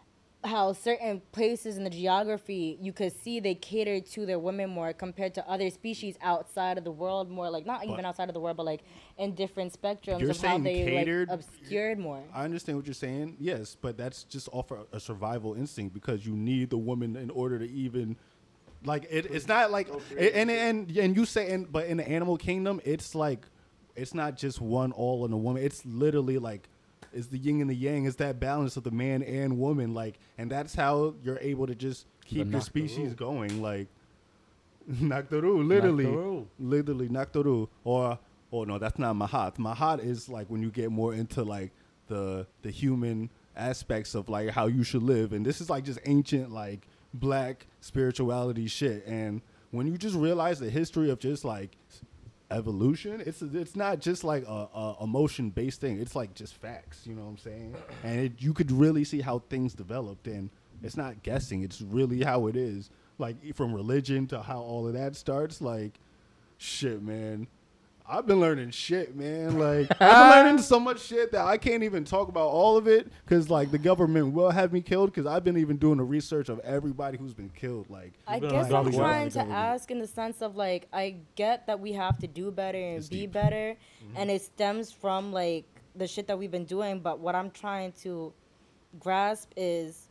How certain places in the geography you could see they cater to their women more compared to other species outside of the world more, like not even But- outside of the world, but like in different spectrums You're of how saying they catered- like obscured more. I understand what you're saying, yes, but that's just off a, a survival instinct, because you need the woman in order to even, like, it, it's not like, and, and and you say, and but in the animal kingdom, it's like, it's not just one all in a woman. It's literally like, it's the yin and the yang. It's that balance of the man and woman, like, and that's how you're able to just keep your species going, like, Naktoru, literally, Naktoru. literally Naktoru, or oh no, that's not Mahat. Mahat is like when you get more into like the the human aspects of like how you should live, and this is like just ancient like black spirituality shit. And when you just realize the history of just like evolution, it's it's not just like a, a emotion based thing. It's like just facts. You know what I'm saying? And it, you could really see how things developed, and it's not guessing. It's really how it is. Like from religion to how all of that starts. Like, shit, man. I've been learning shit, man. Like, I've been learning so much shit that I can't even talk about all of it, because like the government will have me killed, because I've been even doing the research of everybody who's been killed. Like, I been guess on I'm Dark Web. trying to Government. ask in the sense of like I get that we have to do better and It's be deep. better, and it stems from like the shit that we've been doing. But what I'm trying to grasp is,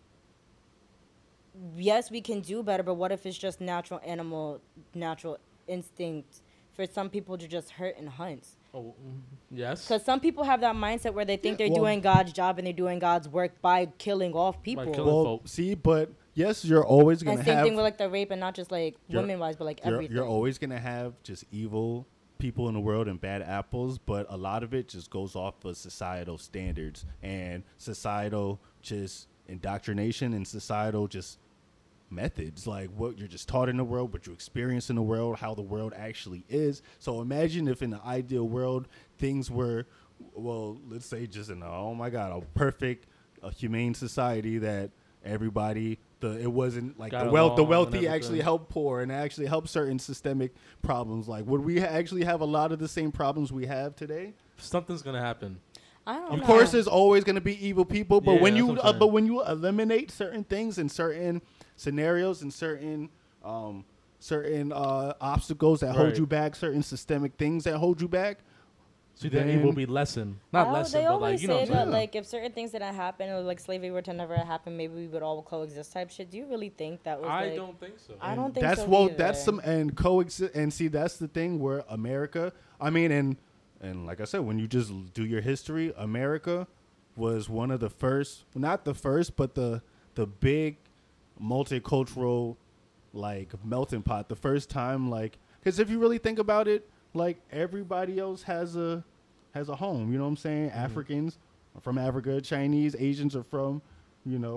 yes, we can do better, but what if it's just natural animal, natural instinct for some people to just hurt and hunt? Oh, mm, yes. Because some people have that mindset where they think Yeah, they're well- doing God's job and they're doing God's work by killing off people. killing- well, folk. see, but yes, you're always gonna And same have thing with like the rape, and not just like You're- women wise, but like you're, everything. you're always gonna have just evil people in the world and bad apples, but a lot of it just goes off of societal standards and societal just indoctrination and societal just methods, like what you're just taught in the world, what you experience in the world, how the world actually is. So imagine if in the ideal world things were, well, let's say just in a, oh my god, a perfect, a humane society that everybody, the it wasn't like Got the wealth, the along and wealthy everything. actually help poor and actually help certain systemic problems. Like, would we ha- actually have a lot of the same problems we have today? Something's gonna happen. I don't Of know. course, there's always going to be evil people, but Yeah, when that's you what I'm uh, saying. but when you eliminate certain things and certain scenarios and certain um, certain uh, obstacles that hold Right. you back, certain systemic things that hold you back, See, then Then- evil be lessened. Not Well, lessened, they but always like you know. say What I'm that saying? like if certain things didn't happen or like slavery were to never happen, maybe we would all coexist type shit. Do you really think that was? I like, don't think so. I don't think that's so well, either. that's some and coexist and see that's the thing where America. I mean, and and like I said, when you just do your history, America was one of the first, not the first, but the the big multicultural like melting pot. The first time, like, because if you really think about it, like everybody else has a has a home. You know what I'm saying? Africans are from Africa, Chinese, Asians are from, you know,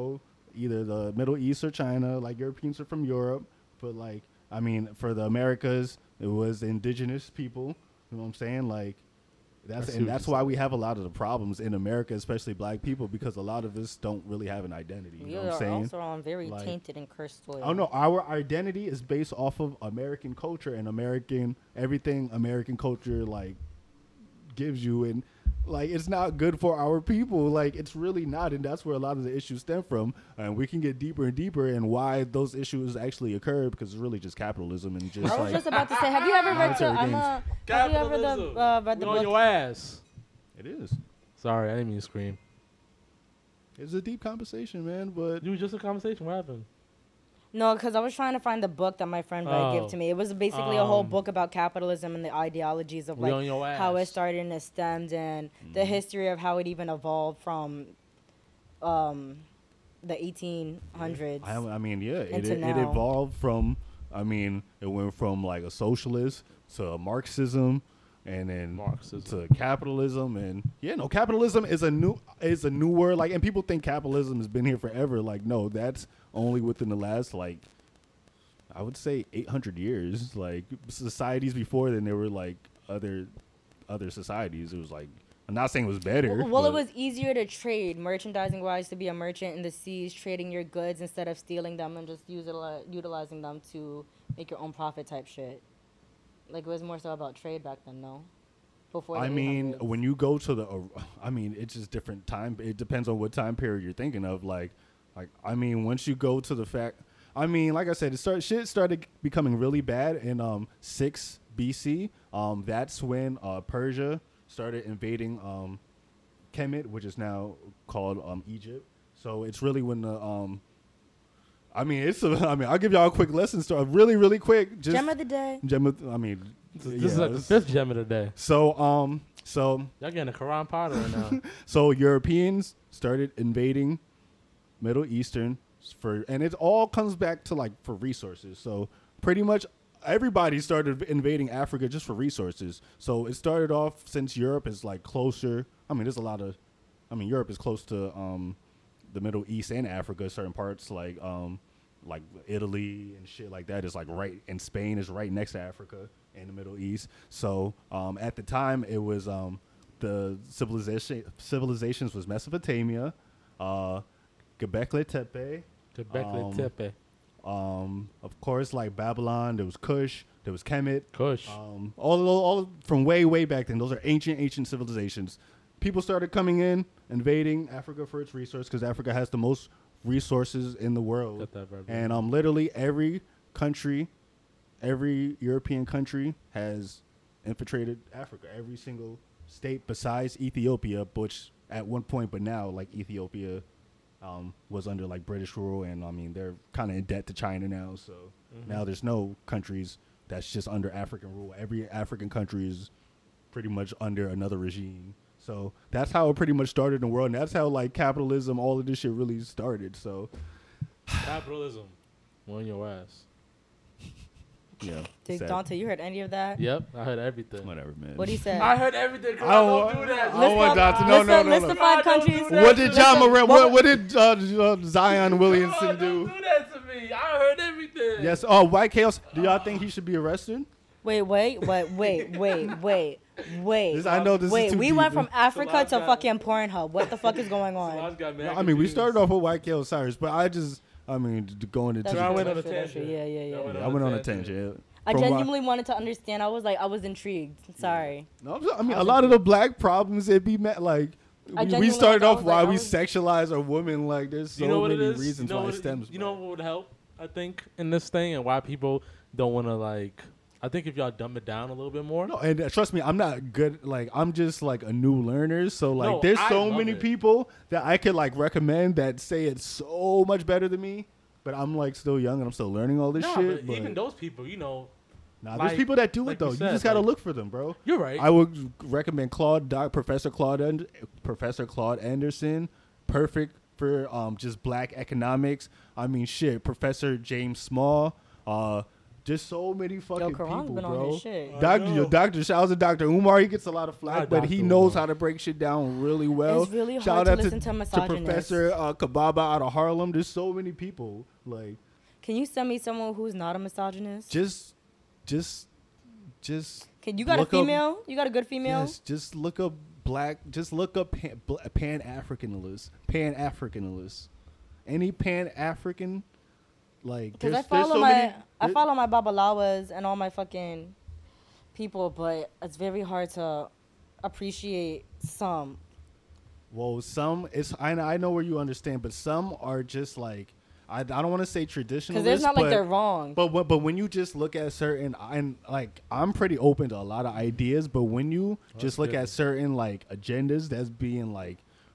either the Middle East or China. Like Europeans are from Europe, but like I mean, for the Americas, it was the indigenous people. You know what I'm saying? Like that's I see and what that's you're why saying. we have a lot of the problems in America, especially black people, because a lot of us don't really have an identity. You We know what I'm are saying? also on very Like- tainted and cursed soil. Oh no, our identity is based off of American culture and American everything American culture like gives you, and like it's not good for our people. Like it's really not, and that's where a lot of the issues stem from. And we can get deeper and deeper and why those issues actually occur because it's really just capitalism and just I was like just about to say, have you ever read the? monetary I'm gains. a, have you ever the, Capitalism. uh, read the You on book? your ass. it is. Sorry, I didn't mean to scream. It's a deep conversation, man. But It was just a conversation. What happened? No, because I was trying to find the book that my friend Ray gave Oh. to me. It was basically a whole Um, book about capitalism and the ideologies of We on like your how it ass. started and it stemmed and Mm-hmm. the history of how it even evolved from um, the eighteen hundreds. I, I mean, yeah, it, Into it, it now. evolved from. I mean, it went from like a socialist to a Marxism, and then Marxism. to capitalism, and yeah, no, capitalism is a new is a new word. Like, and people think capitalism has been here forever. Like, no, that's only within the last like, I would say eight hundred years. Like societies before then, there were like other other societies. It was like. I'm not saying it was better. Well, well, it but- was easier to trade merchandising wise to be a merchant in the seas, trading your goods instead of stealing them and just utili- utilizing them to make your own profit type shit. Like it was more so about trade back then, no? Before the I mean, eight hundreds. when you go to the, uh, I mean, it's just different time. It depends on what time period you're thinking of. Like, like I mean, once you go to the fact, I mean, like I said, it start shit started becoming really bad in um six B C. Um, that's when uh Persia started invading um Kemet, which is now called um Egypt. So it's really when the um. I mean, it's. A, I mean, I'll give y'all a quick lesson. Start really, really quick. Just Gem of the day. Gem of, I mean, This yeah, is like the it's- fifth gem of the day. So um, so Y'all getting a Quran Potter right now. So Europeans started invading Middle Eastern for, and it all comes back to like for resources. So pretty much everybody started invading Africa just for resources. So it started off since Europe is like closer. I mean, there's a lot of, I mean, Europe is close to um, the Middle East and Africa. Certain parts like um, like Italy and shit like that is like right, and Spain is right next to Africa and the Middle East. So um, at the time, it was um, the civilization civilizations was Mesopotamia, uh, Göbekli Tepe, Göbekli Um, Tepe. um, of course, like Babylon. There was Kush. There was Kemet. Kush. Um, all, all, all from way, way back then. Those are ancient, ancient civilizations. People started coming in, invading Africa for its resource because Africa has the most resources in the world. Got that right, And bro. um, literally every country, every European country has infiltrated Africa. Every single state besides Ethiopia, which at one point, but now like Ethiopia um, was under like British rule, and I mean they're kind of in debt to China now. So now there's no countries that's just under African rule. Every African country is pretty much under another regime. So that's how it pretty much started in the world, and that's how like capitalism, all of this shit really started. So Capitalism. On your ass. yeah, Dude, sad. Dante, you heard any of that? Yep, I heard everything. Whatever, man. What he said? I heard everything. Girl. I don't, don't want, do that. I don't want List Dante. of- No, list no, of- no, list no. of five Don't do countries. that. What did John Listen, Moran? what- What, what did uh, uh, Zion Williamson Don't do? do that to me. I heard everything. Yes. Oh, White Chaos. Do y'all think he should be arrested? Wait, wait, wait, wait, wait, wait, wait. This, I know this Wait, is too we deep. went from Africa Salaz to got- fucking Pornhub. What the fuck is going So I on? got mad No, I mean, we confused. started off with White Chaos Cyrus, but I just, I mean, d- going into. That's I true, went on that's a true, that's true. tangent. Yeah, yeah, yeah. I went I went on a tangent. I From why- genuinely wanted to understand. I was like, I was intrigued. Sorry. No, I'm just- I mean, a lot of the black problems it be met like. I We, we genuinely, started like, I off was why like- I we was- sexualize our women. Like, there's so You know what many it is? reasons you know why what it it- stems. You know from. what would help? I think in this thing and why people don't want to like. I think if y'all dumb it down a little bit more. No, and uh, trust me, I'm not good. Like, I'm just like a new learner. So like, No, there's I so love many it. people that I could like recommend that say it's so much better than me. But I'm like still young and I'm still learning all this Nah, shit. but even those people, you know, Nah, like- there's people that do like it though. you You, said, just gotta like- look for them, bro. you're right. I would recommend Claude, Doc, Professor Claude, and Professor Claude Anderson. Perfect for um just black economics. I mean, shit. Professor James Small, uh, Just so many fucking Quran's people, been on bro. his shit. Doctor, know. yo, Doctor, shout out to Doctor Umar. He gets a lot of flack, Not but he Doctor knows Umar. how to break shit down really well. It's really shout hard to out listen to to misogynists. Professor uh, Kababa out of Harlem. There's so many people. Like, Can you send me someone who's not a misogynist? just, just, just. Can you got a look up- female? You got a good female? Yes, just look up black. Just look up pan, pan Africanist. Pan Africanist. Any Pan African, like Because there's, I there's follow so my many. I there- follow my babalawas and all my fucking people, but it's very hard to appreciate some. Well, some it's I I know where you understand, but some are just like I I don't want to say traditional. Because it's not like but, they're wrong. But when- but when you just look at certain and like I'm pretty open to a lot of ideas, but when you just look good. at certain like agendas that's being like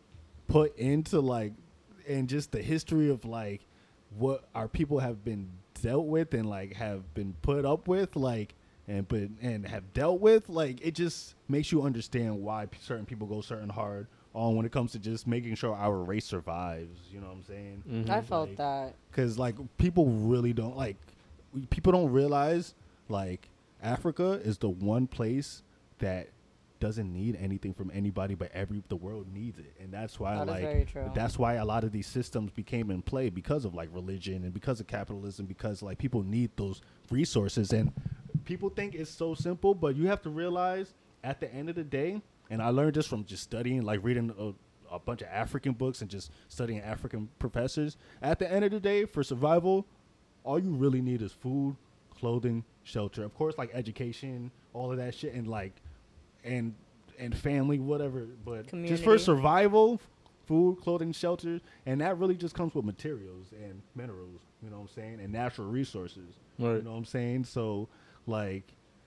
put into like and just the history of like what our people have been dealt with and like have been put up with like and but and have dealt with like it just makes you understand why p- certain people go certain hard on when it comes to just making sure our race survives. You know what I'm saying? Mm-hmm. I felt Like, that. Because like people really don't like we- people don't realize like Africa is the one place that doesn't need anything from anybody, but every the world needs it, and that's why That is like very true. that's why a lot of these systems became in play because of like religion and because of capitalism, because like people need those resources, and people think it's so simple, but you have to realize at the end of the day, and I learned this from just studying, like reading a, a bunch of African books and just studying African professors. At the end of the day, for survival, all you really need is food, clothing, shelter. Of course, like education, all of that shit, and like, and and family, whatever. But just for Community. survival, food, clothing, shelter, and that really just comes with materials and minerals. You know what I'm saying? And natural resources. Right. You know what I'm saying? So, like,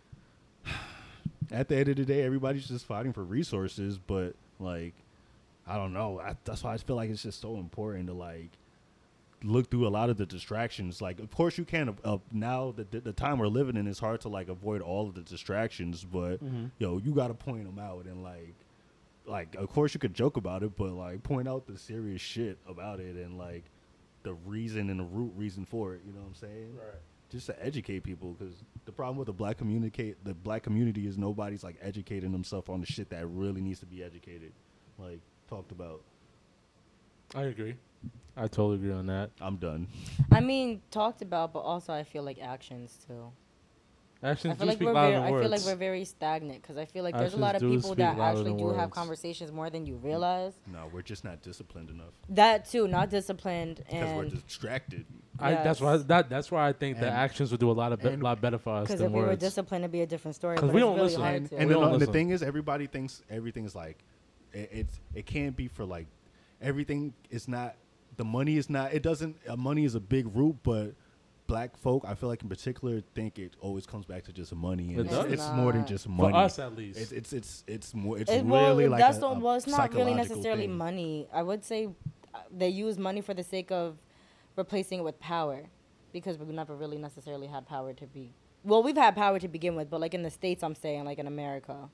at the end of the day, everybody's just fighting for resources. But like, I don't know. I, that's why I feel like it's just so important to like look through a lot of the distractions. Like, of course, you can't. Uh, now the the time we're living in, it's hard to like avoid all of the distractions. But Mm-hmm. yo, you got to point them out and like, like of course you could joke about it, but like point out the serious shit about it and like the reason and the root reason for it. You know what I'm saying? Right. Just to educate people, because the problem with the black communicate the black community is nobody's like educating themselves on the shit that really needs to be educated, like talked about. I agree. I totally agree on that. I'm done. I mean, talked about, but also I feel like actions too. Actions I feel do like speak we're louder very, than I words. feel like we're very stagnant because I feel like there's a lot of Actions do people speak that louder actually than do have words. conversations more than you realize. No, we're just not disciplined enough That too, not disciplined because we're and distracted. I, that's why Yes. that that's why I think the And- actions would do a lot of be- and- lot better for us because than if we were words. disciplined, it'd be a different story. 'Cause But we it's don't really listen. hard And, to. and We the, don't and the listen. thing is, everybody thinks everything is like it, it's it can't be for like everything is not the money is not it doesn't uh, money is a big root, but black folk I feel like in particular think it always comes back to just money, and It it's, does. it's more than Not. just for money. us at least. It's it's it's it's more. It's It- well, really like that's a, the, a well, it's not really psychological necessarily thing. money. I would say uh, they use money for the sake of replacing it with power, because we've never really necessarily had power to be. Well, we've had power to begin with, but like in the States, I'm saying, like in America,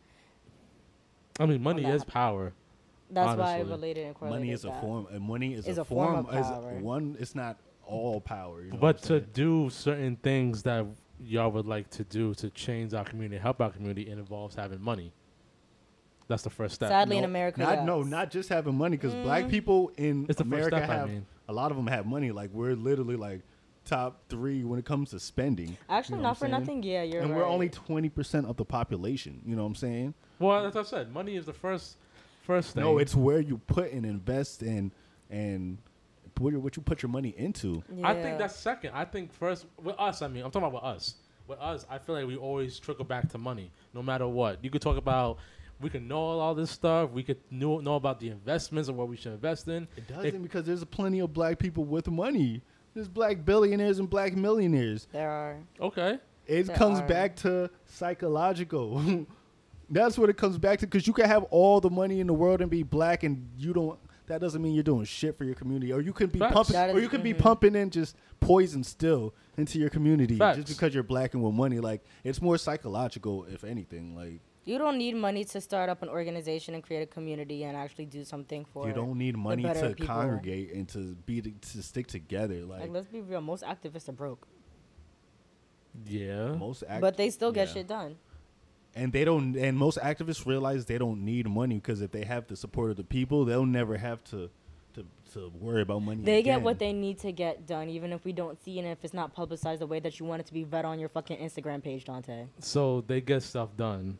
I mean, money on that. is power. that's why I Honestly. related and correlated Money is a that. form. And money is, Is a, a form form. of is power. one. It's not all power. You know But what I'm to saying? do certain things that y'all would like to do to change our community, help our community, it involves having money. That's the first step. Sadly, in No, America, not yes. no, not just having money, because black people in It's the first America step, I have mean. a lot of them have money. Like we're literally like top three when it comes to spending. Actually, You know not what for I'm saying? nothing. Yeah, you're and right. we're only twenty percent of the population. You know what I'm saying? Well, as I said, money is the first first thing. No, it's where you put and invest in and put your, what you put your money into. I Yeah. think that's second. I think first with us. I mean, I'm talking about with us. With us, I feel like we always trickle back to money, no matter what. You could talk about. We can know all this stuff. We could know, know about the investments and what we should invest in. It doesn't because there's plenty of black people with money. There's black billionaires and black millionaires. There are. Okay. It There comes are. back to psychological. That's what it comes back to, because you can have all the money in the world and be black, and you don't. That doesn't mean you're doing shit for your community, or you can be Facts. pumping, That or is- you can be mhm. pumping in just poison still into your community Facts. just because you're black and with money. Like it's more psychological, if anything. Like You don't need money to start up an organization and create a community and actually do something for. you don't need money better to people. congregate and to be to stick together. Like, Like let's be real. Most activists are broke. Yeah. Most act- But they still get yeah. shit done. And they don't. And most activists realize they don't need money because if they have the support of the people, they'll never have to to, to worry about money. They again. get what they need to get done, even if we don't see it and if it's not publicized the way that you want it to be read on your fucking Instagram page, Dante. So they get stuff done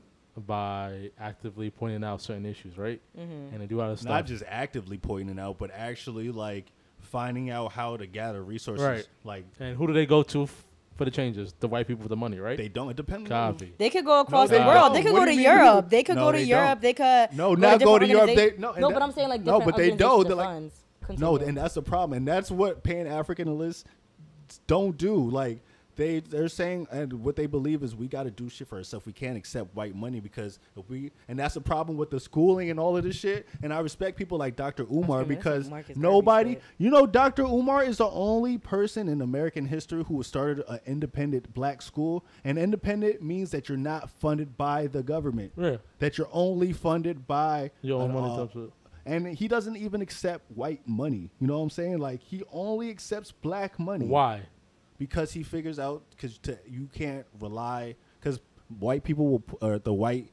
by actively pointing out certain issues, right? Mm-hmm. And they do other stuff. Not just actively pointing out, but actually like finding out how to gather resources. Right. Like And who do they go to f- for the changes? The white people with the money, right? they don't. It depends. Copy. They could go across they the world. don't. They could What go do to you mean? Europe. They could No, go to they Europe. don't. They could No, to not go to different Europe. They organiza- no. and no, that- but I'm saying like no, different but they don't. organizations They're of like funds. no, Continue. and that's the problem, and that's what Pan Africanists don't do. Like they they're saying, and what they believe is we got to do shit for ourselves. We can't accept white money because if we, and that's the problem with the schooling and all of this shit. And I respect people like Doctor Umar gonna say because Marcus Garvey nobody, shit. you know, Doctor Umar is the only person in American history who started an independent black school. And independent means that you're not funded by the government. Yeah. That you're only funded by Your own an, money uh, type shit. and he doesn't even accept white money. You know what I'm saying? Like he only accepts black money. Why? Because he figures out because you can't rely because white people will p- or the white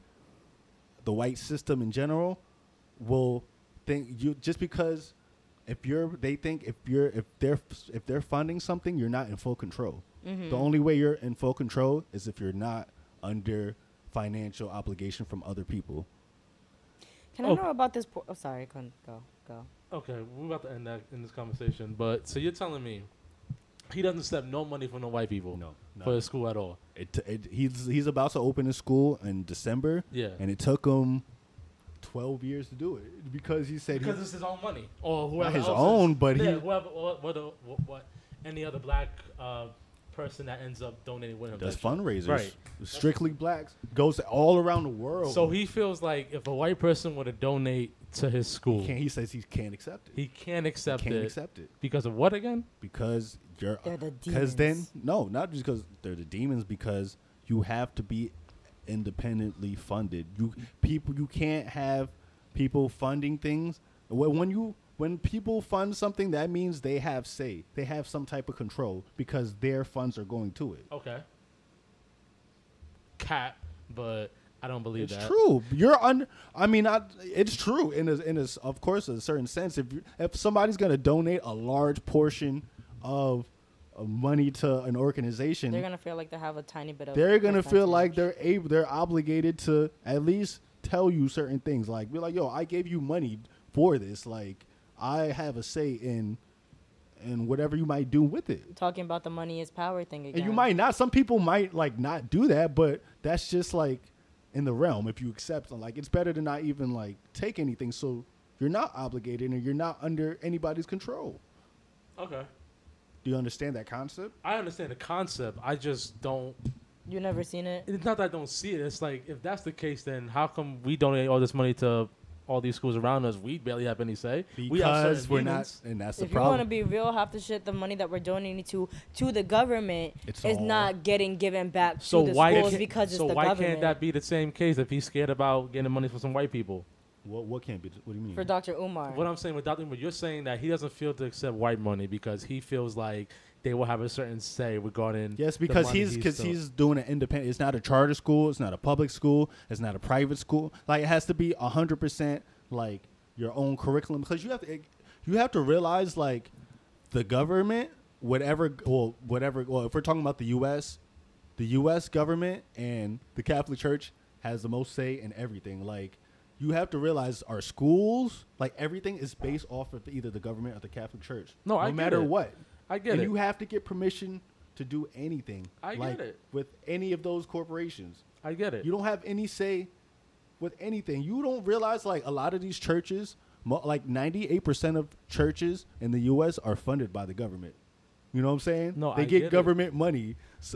the white system in general will think you just because if you're they think if you're if they're if they're funding something you're not in full control. Mm-hmm. The only way you're in full control is if you're not under financial obligation from other people. Can I Oh. know about this? Po- oh, sorry. Go, go, go. Okay, we're about to end that in this conversation. But so you're telling me he doesn't accept no money from the white people No, no. for his school at all? It, it he's he's about to open a school in December. Yeah. and it took him twelve years to do it because he said Because he, it's his own money, or whoever his else's. own, but yeah, he- whoever, or what, what, what, any other black uh, person that ends up donating with him does that shit. fundraisers. Right. Strictly blacks goes all around the world. So he feels like if a white person were to donate to his school, can't, he says he can't accept it. he can't accept can't it accept it because of what again? because you're They're the because then demons. no, not just because they're the demons. Because you have to be independently funded. You people you can't have people funding things. When when you when people fund something, that means they have say. They have some type of control because their funds are going to it. Okay. Cat, but I don't believe It's that. true. You're un. I mean, I, it's true in a, in a, of course, a certain sense. If you, if somebody's gonna donate a large portion of, of money to an organization, They're gonna feel like they have a tiny bit of. they're gonna feel like percentage. they're able, they're obligated to at least tell you certain things. Like, be like, yo, I gave you money for this. Like, I have a say in, in whatever you might do with it. talking about the money is power thing again. And you might not. Some people might like not do that, but that's just like in the realm. If you accept, like, it's better to not even like take anything, so you're not obligated and you're not under anybody's control. Okay. Do you understand that concept? I understand the concept. I just don't. You never seen it? It's not that I don't see it. It's like if that's the case, then how come we donate all this money to all these schools around us? We barely have any say. we have Because certain we're demons. not, and that's the If you want to problem. be real, half the shit, the money that we're donating to to the government It's is all- not getting given back So to the why schools can't, because it's so the why government. can't that be the same case if he's scared about getting money from some white people? What what can't be? What do you mean? For Doctor Umar. What I'm saying with Doctor Umar, you're saying that he doesn't feel to accept white money because he feels like they will have a certain say regarding. Yes, the because money he's because still- he's doing an independent. It's not a charter school. It's not a public school. It's not a private school. Like, it has to be a hundred percent like your own curriculum, because you have to you have to realize, like, the government, whatever, well, whatever. Well, if we're talking about the U S, the U S government and the Catholic Church has the most say in everything. Like, you have to realize our schools, like, everything is based off of either the government or the Catholic Church. No, I no get matter it. what. I get and it. you have to get permission to do anything. I get like, it. with any of those corporations. I get it. You don't have any say with anything. You don't realize, like, a lot of these churches, mo- like ninety-eight percent of churches in the U S are funded by the government. You know what I'm saying? No, they I get, get it. government money. So,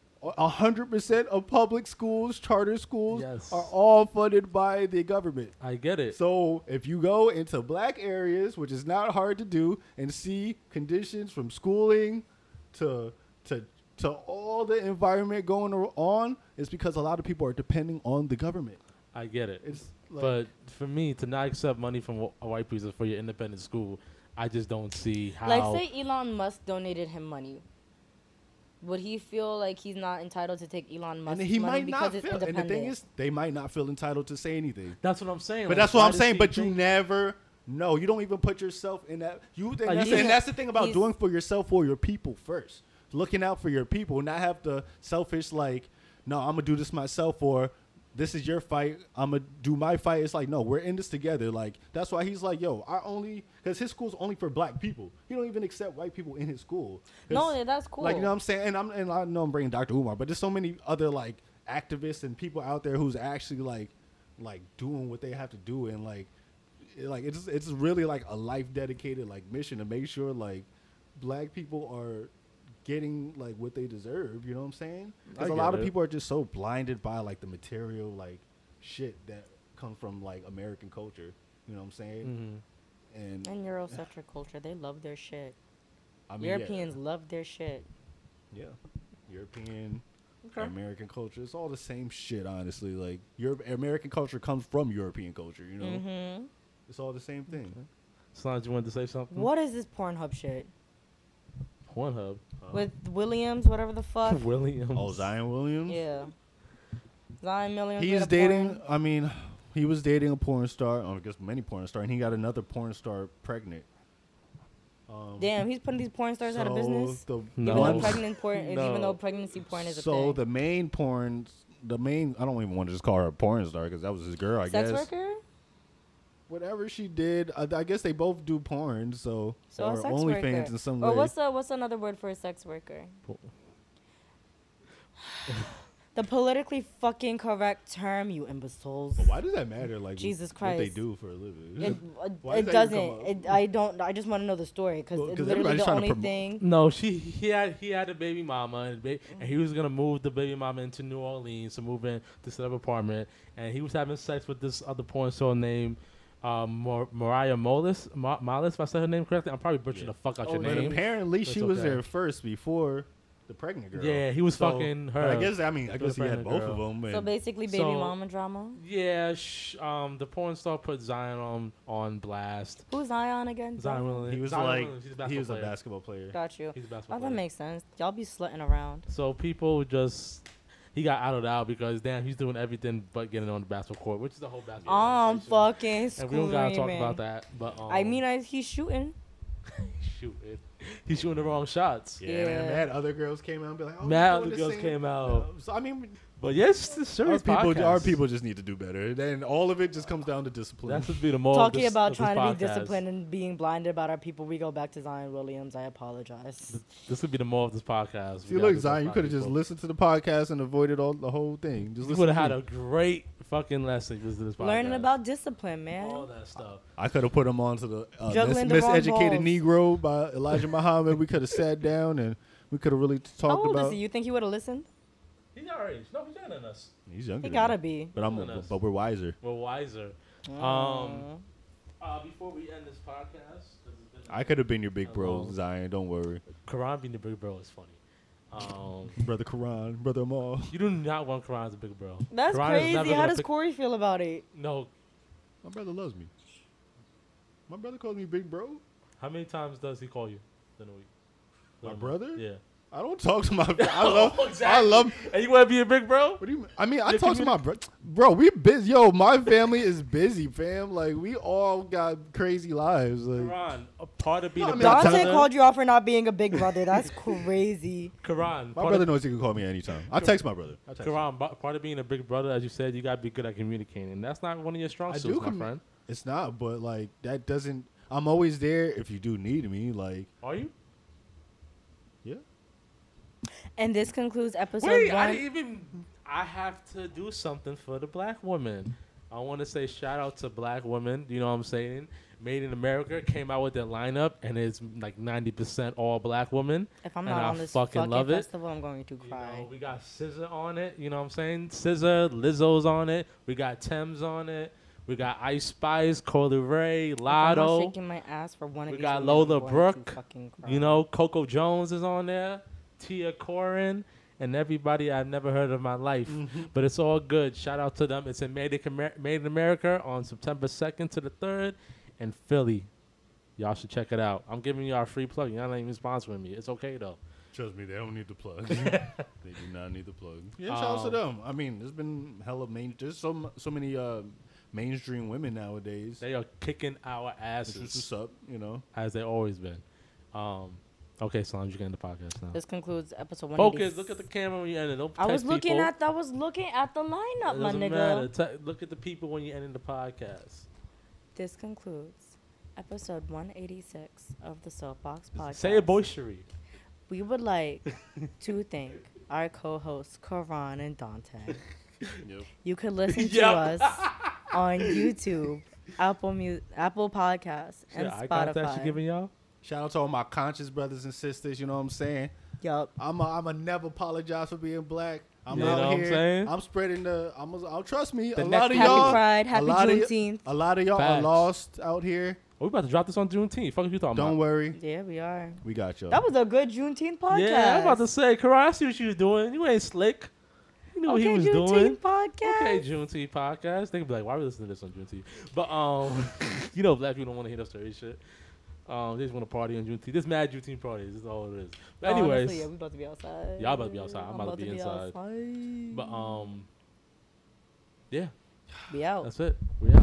a hundred percent of public schools, charter schools, Yes. are all funded by the government. I get it. So if you go into black areas, which is not hard to do, and see conditions from schooling to to to all the environment going on, it's because a lot of people are depending on the government. I get it. It's like, But for me, to not accept money from wh- a white person for your independent school, I just don't see how. Like, say Elon Musk donated him money. would he feel like he's not entitled to take Elon Musk's And he money might because not it's feel. And the independent? thing is, they might not feel entitled to say anything. That's what I'm saying. But like, that's what why I'm does saying. he But you think- never know. You don't even put yourself in that. You and, Like, that's, he's- and that's the thing about he's- doing for yourself for your people first. Looking out for your people, not have the selfish like, no, I'm gonna do this myself, or this is your fight. I'm gonna do my fight. It's like, no, we're in this together. Like that's why he's like, yo, I only because his school's only for black people. He don't even accept white people in his school. No, It's- that's cool. Like you know what I'm saying, and I'm and I know I'm bringing Doctor Umar, but there's so many other like activists and people out there who's actually like like doing what they have to do, and like it- like it's it's really like a life dedicated like mission to make sure like black people are getting like what they deserve. You know what I'm saying? Because I a lot get of it. people are just so blinded by like the material like shit that comes from like American culture. You know what I'm saying? Mhm. And and Eurocentric culture, they love their shit. I mean, yeah. Europeans love their shit. Yeah, European, American culture. It's all the same shit, honestly. Like, Europe, American culture comes from European culture, you know? Mm-hmm. It's all the same thing. Solange, you wanted to say something? What is this Pornhub shit? Pornhub. With Williams, whatever the fuck. Williams. Oh, Zion Williams? Yeah. Zion Williams. He's made a dating, porn. I mean, he was dating a porn star, or I guess many porn star, and he got another porn star pregnant. Um, Damn, he's putting these porn stars out of so business. The No. Even though ones- pregnant porn, even though No. pregnancy porn is a so thing. the main porn, the main, I don't even want to just call her a porn star because that was his girl, I Sex guess. worker? Whatever she did, I, I guess they both do porn, so, So a or sex OnlyFans worker. in some Or way. what's the, what's another word for a sex worker? The politically fucking correct term, you imbeciles. But why does that matter? Like Jesus what they Christ. do for a living? It, Why it does that even doesn't. come up? It, I don't. I just want to know the story because Well, it's 'cause literally everybody's the trying to only promote- thing. No, she he had he had a baby mama and, ba- and he was gonna move the baby mama into New Orleans to move in to set up apartment, and he was having sex with this other porn star named um, Mar- Mariah Molis. Ma- Molis, if I said her name correctly, I'm probably butchering Yeah. the fuck out Oh, your But name. apparently But she it's was okay. there first before the pregnant girl. Yeah, he was So- fucking but her. I guess I mean I The guess he had pregnant both girl. of them. And So basically, baby So- mama drama. Yeah, sh- um, the porn star put Zion on on blast. Who's Zion again? Zion Williams. he was Zion like Williams, he's a he was a player. basketball player. Got you. He's a Oh, basketball that player. makes sense. Y'all be slutting around. So people just he got outed out because damn he's doing everything but getting on the basketball court, which is the whole basketball. I'm conversation. fucking And screaming. we don't gotta talk about that. But um, I mean, I, he's shooting. shooting, he's shooting the wrong shots. Yeah, man. Yeah. Mad other girls came out and be like, oh, Mad we're doing other this girls thing. came out. Uh, so I mean, But yes, it's a our serious people, podcast. our people just need to do better. Then all of it just comes down to discipline. That's would be the more Talking of this, about of this trying to be podcast. disciplined and being blinded about our people, we go back to Zion Williams. I apologize. This would be the more of this podcast. See, look, Zion, you could have just listened to the podcast and avoided all the whole thing. Just You listen would to have had me. a great fucking lesson listening to this podcast. Learning about discipline, man. all that stuff. I could have put him on to the uh, Juggling Mis- the wrong Miseducated balls. Negro by Elijah Muhammad. We could have sat down and we could have really How talked old about. is he? You think he would have listened? He's our age. No, he's younger than us. He's younger. He than gotta me. be. But I'm. Younger than us. But we're wiser. We're wiser. Mm. Um, uh, before we end this podcast, 'cause it's been- I could have been your big bro, Hello. Zion. Don't worry, Karan being the big bro is funny. Um, brother Quran, brother Amal. you do not want Karan as a big bro. That's Karan is crazy. never How gonna does pick- Corey feel about it? No. My brother loves me. My brother calls me big bro. How many times does he call you in a week? My Um, brother? Yeah. I don't talk to my. I love. I Exactly. love. And you want to be a big bro? What do you mean? I mean, I Your talk to my bro. Bro, we busy. Yo, my family is busy, fam. Like, we all got crazy lives. Like, Karan, a part of being No, a I big mean, I Dante brother. called you out for not being a big brother. That's crazy. Karan, my part brother of, knows he can call me anytime. I text my brother. I text him. Karan, ba- part of being a big brother, as you said, you got to be good at communicating. That's not one of your strong I suits, do my commu- friend. It's not, but like that doesn't. I'm always there if you do need me. Like, Are you? yeah. And this concludes episode Wait, I one. didn't even. I have to do something for the black woman. I want to say shout out to black women. You know what I'm saying? Made in America came out with their lineup, and it's like ninety percent all black women. If I'm and not I on this fucking fucking, love it. festival, I'm going to You cry. know, we got S Z A on it. You know what I'm saying? S Z A, Lizzo's on it. We got Thames on it. We got Ice Spice, Coily Ray, If I'm not Lotto. shaking my ass for one of We these got women, Lola I'm going to Brooke, fucking cry. You know, Coco Jones is on there. Tia Corin. And everybody I've never heard of in my life. But it's all good. Shout out to them. It's in Made in, Amer- Made in America on September second to the third in Philly. Y'all should check it out. I'm giving y'all a free plug. Y'all not even sponsoring me. It's okay, though. Trust me, they don't need the plug. They do not need the plug. Yeah, shout out to them. I mean, there's been hella main. There's so m- so many uh, mainstream women nowadays. They are kicking our asses. Which is what's up, you know. As they always been. Um, okay, Solange, you can end the podcast now. This concludes episode one. Focus. Look at the camera when you end it. Don't I was text looking people. at. I was looking at the lineup, It my doesn't nigga. matter. Te- look at the people when you end the podcast. This concludes episode one eighty-six of the Soapbox Podcast. Say it, boy, Cherie. We would like to thank our co-hosts, Karan and Dante. Yep. You can listen to Yep. us on YouTube, Apple Mu- Apple Podcasts, and Shit, eye contact she Spotify. giving y'all? Shout out to all my conscious brothers and sisters. You know what I'm saying? Yup. I'm a, I'm a never apologize for being black. I'm You know out what I'm here. saying? I'm spreading the. I'm. A, I'll trust me. The a next lot of Happy y'all. Pride, a Happy lot of y- Juneteenth. A lot of y'all Facts. are lost out here. Oh, we about to drop this on Juneteenth. Fuck you talking Don't about? worry, Yeah, we are. we got y'all. That was a good Juneteenth podcast. Yeah, I'm about to say, Karan, I see what you was doing. You ain't slick. You knew okay, what he was Juneteenth doing. podcast. Okay, Juneteenth podcast. They could be like, why are we listening to this on Juneteenth? But, um, you know, black people don't want to hear that story shit. Um, they just want to party on Juneteenth. This mad Juneteenth parties. This is all it is. But anyways, Honestly, yeah, we about to be outside. Y'all about to be outside. I'm about to be inside. outside. but, um, yeah, We out. that's it. We out.